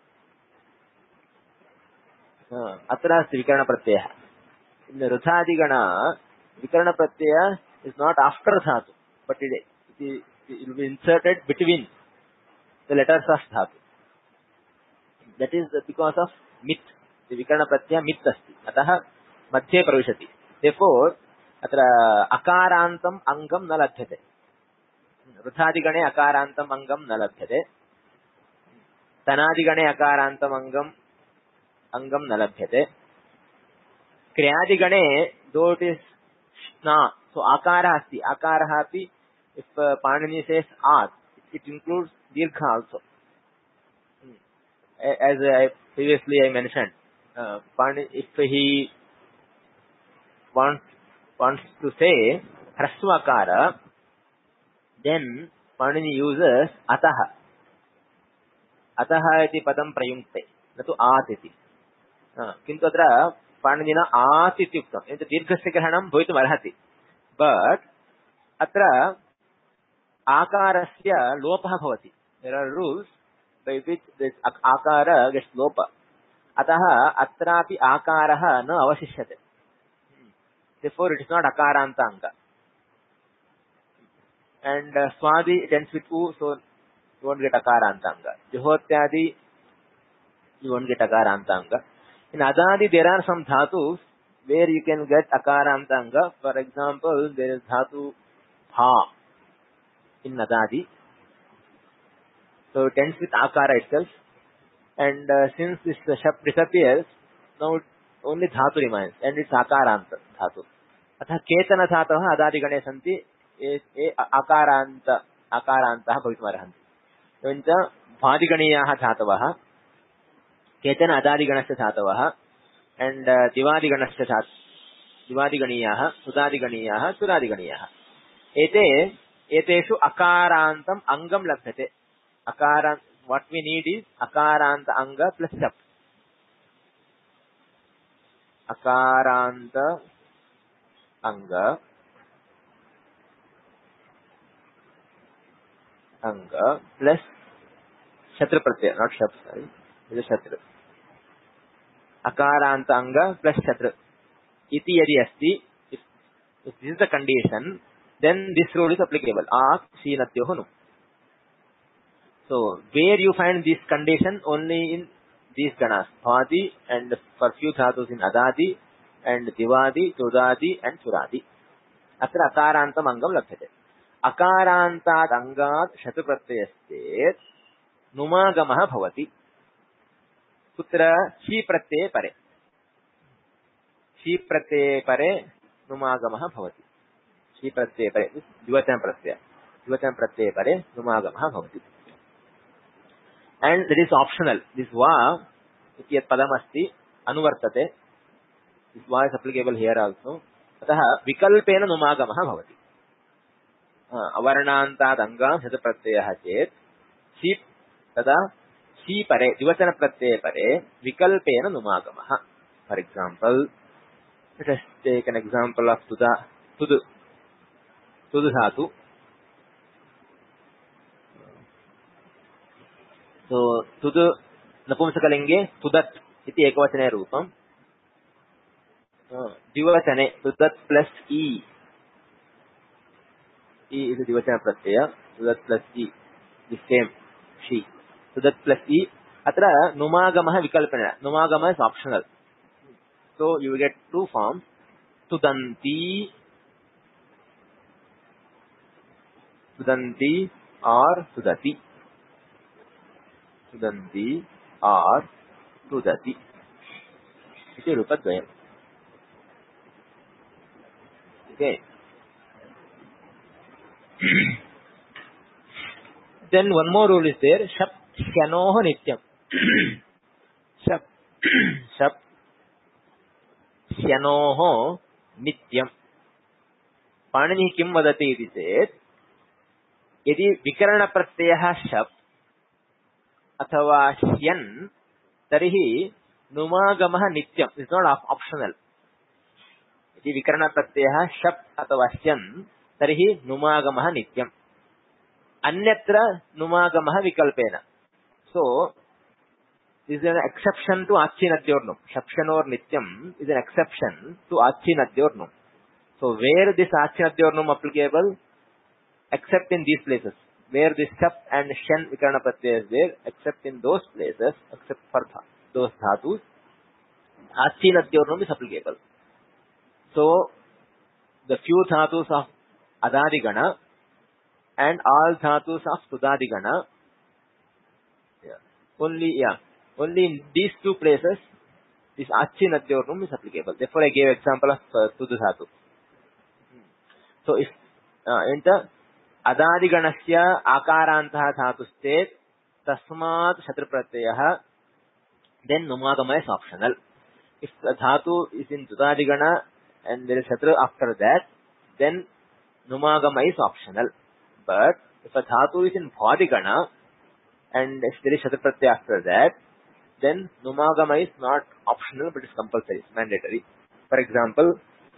Atra asti vikarana pratyaya. In the Ruthādigana, vikarana pratyaya is not after dhatu, but it will be inserted between the letters of dhatu. That is because of mit. The vikarana pratyaya mit asti. Ataha madhye pravishati. Therefore, atra akarantam angam na labhyate. Ruthādigane akarantam angam na labhyate. Tanādigane akarantam angam na labhyate. Kriyadigane, though it is shna, so akara asti. Akara api, if Panini says at, it includes dirgha also. As previously I mentioned, if he wants to say hrasva akara, then Panini uses ataha. Ataha iti padam prayunkte, natu at iti. Kintu atra Panina at iti uktam. Ente dirghasya grahanam bhavitum arhati. But atra akarasya lopaha bhavati. There are rules by which this akara gets lopa. Ataha atrapi akaraha na avashishyate. Therefore it is not akaranta anga. And swadi it ends with u, so you won't get akaranta anga. Juhotyadi, you won't get akaranta anga. In adadi there are some dhatus where you can get akaranta anga. For example, there is dhatu bha in adadi. So it ends with akara itself. And since this shab disappears, now only dhatu remains and it's akaranta dhatu. Atha ketana dhataha adadi gane santi akaranta bhavitum arhanti. Evancha bhadiganiyaha dhatavaha ketana adadiganasya dhatavaha and divadiganasya divadiganiyaha sudadiganiyaha suradiganiyaha. Eteshu akarantam angam labhyate. What we need is akaranta anga plus shab. Akaranta anga plus shatra pratyaya, not shab, sorry. It is shatra. Akaranta anga plus shatra. Iti yadi asti. If this is the condition, then this rule is applicable. Ak, shi, natyoho, nu. So, where you find this condition? Only in these ganas. Bhadi and for few dhatus in adadi and divadi, tudadi and suradi. Atra akarantam angam labhyate. अकारान्तात् अङ्गात् शतु प्रत्ययश्चेत् नुमागमः भवति। कुत्र? शी प्रत्यये परे। शी प्रत्यये परे नुमागमः भवति। शी प्रत्यये परे द्विवचन प्रत्यये परे नुमागमः भवति। And that is optional. This va इति यत् पदम् अस्ति अनुवर्तते. This va is applicable here also. अतः विकल्पेन नुमागमः भवति। अवर्णान्तात् अङ्गात् शतु प्रत्ययः चेत् शी तदा शी परे द्विवचन प्रत्यये परे विकल्पेन नुमागमः। For example, let us take an example of tudu dhatu. So tudu नपुंसकलिङ्गे तुदत् इति एकवचने रूपम्। द्विवचने तुदत् प्लस ई इति द्विवचन प्रत्यय तुदत् प्लस ई the same she तुदत् प्लस ई अत्र नुमागमः विकल्पेन नुमागमः is optional, so you will get two forms tudanti or tudati इति रूपद्वयम्। Okay. Then one more rule is there. Shap shanoh nityam. Shap shanoh nityam. पाणिनिः किं वदति इति चेत् यदि विकरण प्रत्ययः शप अथवा श्यन् तर्हि नुमागमः नित्यम्, इट् इस् नॉट ऑप्शनल। यदि विकरण प्रत्ययः शप अथवा श्यन् तर्हि नुमागमः नित्यम्, अन्यत्र नुमागमः विकल्पेन। So this is an exception to आच्छिनद्योर्नुम्। शप्शनोर् नित्यम् इस् एन एक्सेप्शन टू आच्छिनद्योर्नुम्। So where this आच्छिनद्योर्नुम् applicable? Except in these places where this shap and shan vikarana pratyaya is there, except in those places, except for those dhatus, आच्छिनद्योर्नुम् is applicable. So the few dhatus of adadigana and all dhatus of sudadigana, only in these two places this आच्छिनद्योर्नुम् is applicable. Therefore I gave example of tudu dhatu. So if in the अदादिगणस्य आकारान्तः धातुश्चेत् तस्मात् शत्रु प्रत्ययः, then नुमागमः is optional. If the dhatu is in tudadigana and there is shatra after that, then numagama is optional. But if a dhatu is in bhadigana and if there is shatra pratyaya after that, then numagama is not optional but is compulsory, it's mandatory. For example,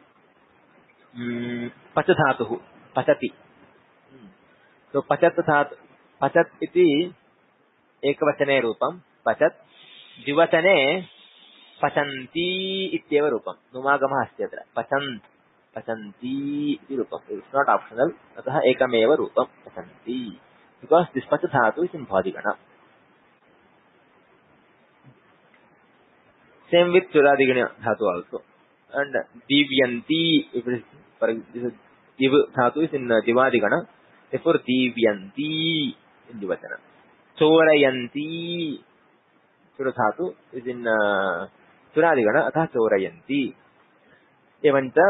pachadhatuh, pachati. So pachat dhatu, pachat iti ekavachane rupam, pachat, द्विवचने पचन्ति इत्येव रूपम्, नुमागमः अस्ति अत्र पचन्ति इति रूपम्, it's not optional, अतः एकमेव रूपम् पचन्ति, बिकॉज़ दिस् पच धातु इस् इन् भ्वादिगण. सेम विथ चुरादिगण धातु also. And divyanti, if it is, for this div dhatu is in divadigana, therefore divyanti in divachana. Chorayanti, chura dhatu is in churadigana, atha chorayanti. Evanta,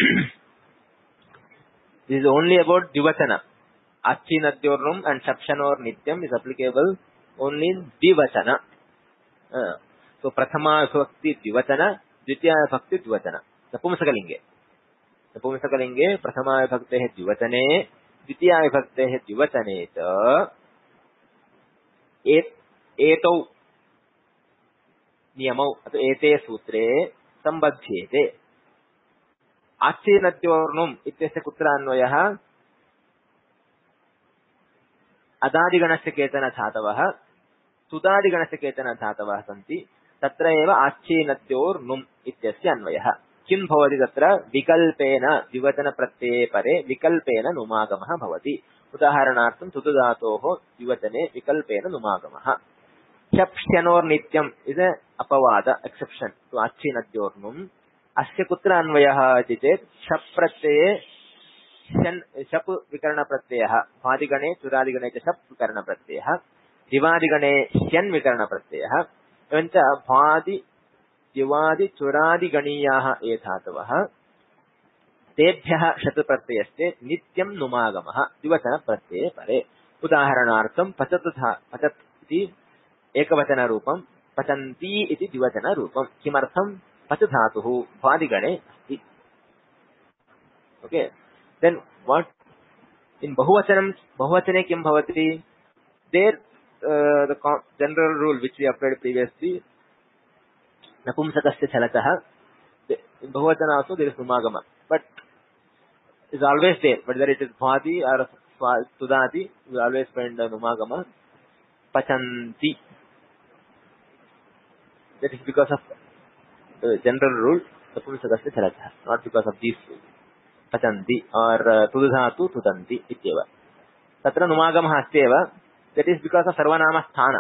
this is only about divachana. Achinadyornum and shapshanor nityam is applicable only in divachana. So prathama vibhakti divachana, द्वितीया विभक्ति द्विवचन. नपुंसकलिंगे प्रथमा विभक्तेः द्विवचने, द्वितीया विभक्तेः द्विवचने च एतौ नियमौ अथवा एते सूत्रे संबध्येते. आच्छिन्नद्योर्नुम् इत्यस्य कुत्र अन्वयः? अदादिगणस्य केचन धातवः तुदादिगणस्य केचन धातवः सन्ति, तत्र एव आच्छिन्नद्योर्नुम् इत्यस्य अन्वयः. किं भवति तत्र? विकल्पेन द्विवचन प्रत्यये परे विकल्पेन नुमागमः भवति. उदाहरणार्थं तुतु धातोः द्विवचने विकल्पेन नुमागमः. शप्ष्यनोर् नित्यम् इस् अपवाद, एक्सेप्शन टु आच्छिन्नद्योर्नुम्. अस्य कुत्र अन्वयः इति चेत् शप् प्रत्यये शन शप विकरण प्रत्ययः भादिगणे चुरादिगणे च शप विकरण प्रत्ययः दिवादिगणे शन विकरण प्रत्ययः एवञ्च भादि दिवादि चुरादिगणीयाः ये धातवः तेभ्यः शत प्रत्ययस्ते नित्यं नुमागमः द्विवचन प्रत्यये परे उदाहरणार्थं पचत् इति एकवचन रूपं पचन्ति इति द्विवचन रूपं किमर्थं पच धातुः भादिगणे अस्ति ओके देन व्हाट इन बहुवचने किं भवति there the general rule which we applied previously napumsakasya chalakah in bahuvachana also there is numagama but is always there whether it is bhadi or sudati you always find the numagama pachanti that is because of the general rule napumsakasya chalakah not because of these rules pachanti or tudhatu tudanti ityeva tatra numagama astyeva that is because of sarvanama sthana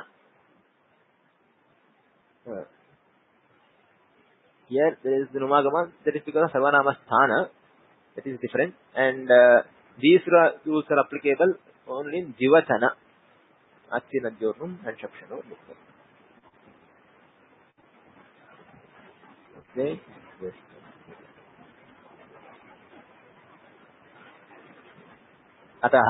here there is the numagama that is because of sarvanama sthana that is different and these rules are applicable only in jivachana achinadyornum and shapshano okay yes अतः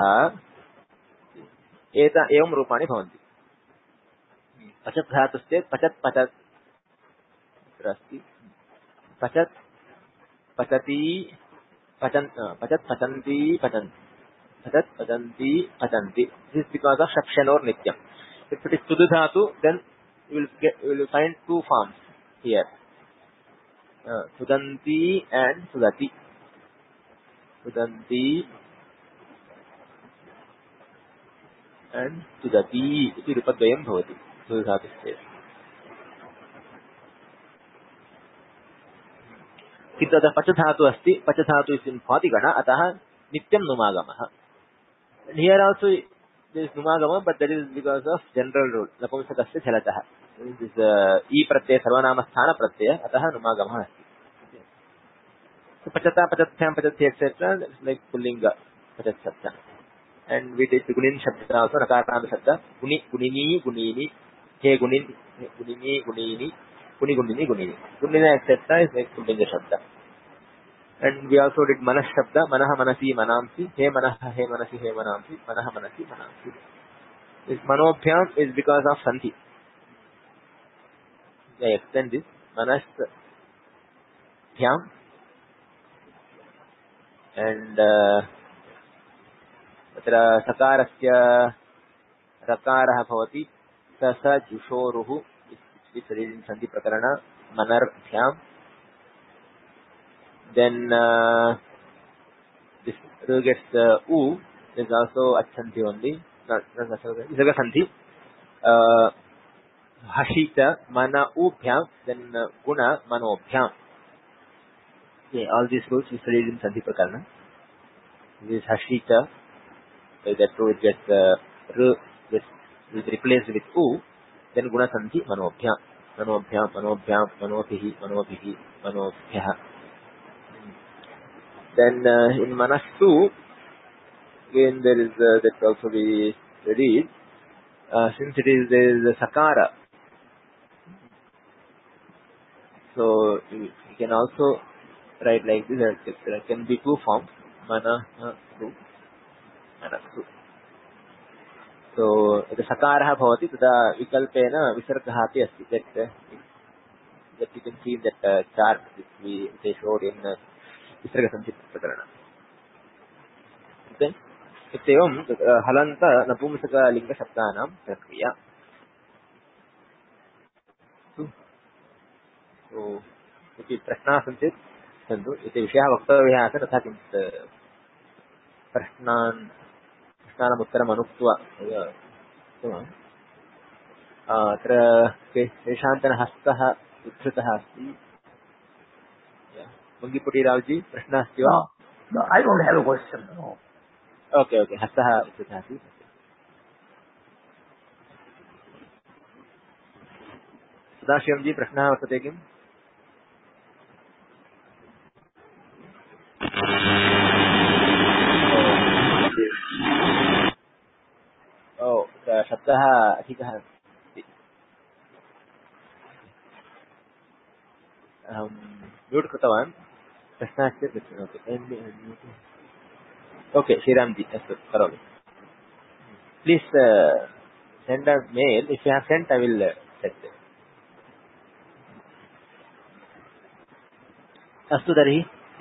एवं रूपाणि भवन्ति पचत् धातुश्चेत् पचत् पचत् अस्ति पचत् पचति पचन् पचत् पचन्ति पचन् पचत् पचन्ति पचन्ति this is because of shapshanor nityam if it is tudu dhatu then you will find two forms here tudanti and tudati tudanti and tudati iti rupadvayam bhavati tudu dhatu किन्तु अतः पचधातु अस्ति पचधातु इस् इन् भादिगण अतः नित्यं नुमागमः here also there is नुमागमः but that is because of general rule नपुंसकस्य झलतः दिस ई प्रत्यय सर्वनाम स्थान प्रत्यय अतः नुमागमः अस्ति so पचता पचत्थ्यां पचत्थि एक्सेट्रा लाइक पुल्लिंग पचत् शब्द and we did गुणिन् शब्द also नकारान्त शब्द गुणि गुणिनी गुणीनि हे गुणिन् गुणिनी गुणीनि गुणि गुणिनी गुणिनी गुणिना एक्सेट्रा is like पुल्लिंग शब्द and we also did manas shabda manah manasi manamsi he manasi he manamsi manah manasi manamsi this manobhyam is because of sandhi I extend this manas bhyam and तत्र सकारस्य रकारः भवति स जुषोरुः इति सन्धि प्रकरण मनर्भ्यां then this ru gets u is also achanti only not is a sandhi hashita mana ubhyam then guna manobhyam okay all these rules we studied in sandhi prakarana this hashita that ru it gets ru is replaced with u then guna sandhi manobhyam manobhyam manobhyam manobhihi manobhihi manobhyah then in manastu again there is that also we read since there is a sakara so you can also write like this there can be two forms manastu so the sakarah bhavati tada vikalpena visargah api asti that you can see that chart which they showed in विसर्ग संचित प्रकरण इत्येवं हलन्त नपुंसकलिंग शब्दानां प्रक्रिया तो इति प्रश्नाः सन्ति सन्तु इति विषयः वक्तव्यः आसीत् तथा किञ्चित् प्रश्नानाम् उत्तरम् अनुक्त्वा अत्र केषाञ्चन हस्तः उत्थृतः अस्ति Mungipudi Ravji, Prashna अस्ति वा? No, I don't have a question. No. Okay, हस्तः उत्थृतः अस्ति. सदाशिवं जी प्रश्नः वर्तते किम्? शब्दः अधिकः अस्ति। अहं म्यूट् कृतवान्, प्रश्नः चेत् पृच्छतु। ओके, श्रीरामजी, अस्तु करोमि। Please send a mail, if you have sent I will send. अस्तु तर्हि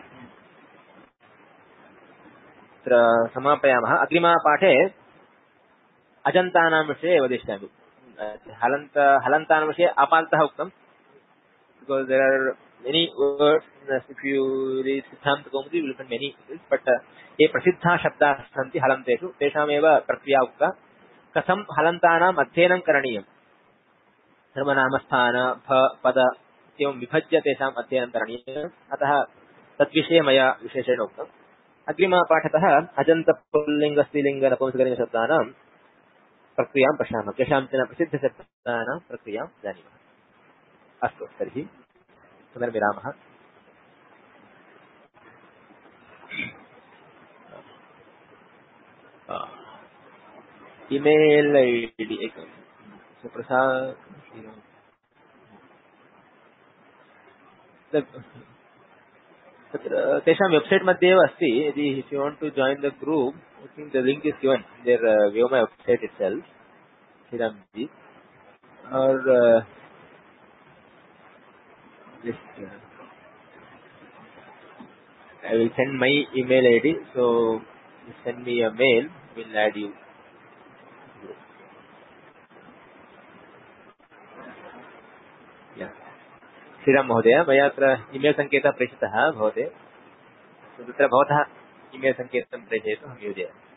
अत्र समापयामः। अग्रिमपाठे अजन्तानां विषये वदिष्यामि। हलन्तानां विषये आपादतः उक्तम्, because there are many words. If you read Siddhanta Kaumudi, you will find many, but ये प्रसिद्धाः शब्दाः सन्ति हलन्तेषु, तेषामेव प्रक्रिया उक्ता। कथं हलन्तानाम् अध्ययनं करणीयम्, सर्वनामस्थान पद एवं विभज्य तेषाम् अध्ययनं करणीयम्। अतः तद्विषये मया विशेषेण उक्तम्। अग्रिमपाठतः अजन्त पुल्लिङ्ग स्त्रीलिङ्ग नपुंसकलिङ्ग शब्दानां प्रक्रियां पश्यामः, केषाञ्चन प्रसिद्धशब्दानां प्रक्रियां जानीमः। अस्तु तर्हि पुनर्मिलामः। ईमेल आईडी एकं सुप्रसाद तत्र तेषां वेब्सैट् मध्ये एव अस्ति। यदि if you want to join the group, I think the link is given there Vyoma website itself, Shriram ji. और I will send my email ID, so you send me a mail, we'll add you. Yeah. Shriram महोदय, मया अत्र email सङ्केतः प्रेषितः भवते, तत्र भवतः email सङ्केतं प्रेषयतु, अहं योजयामि।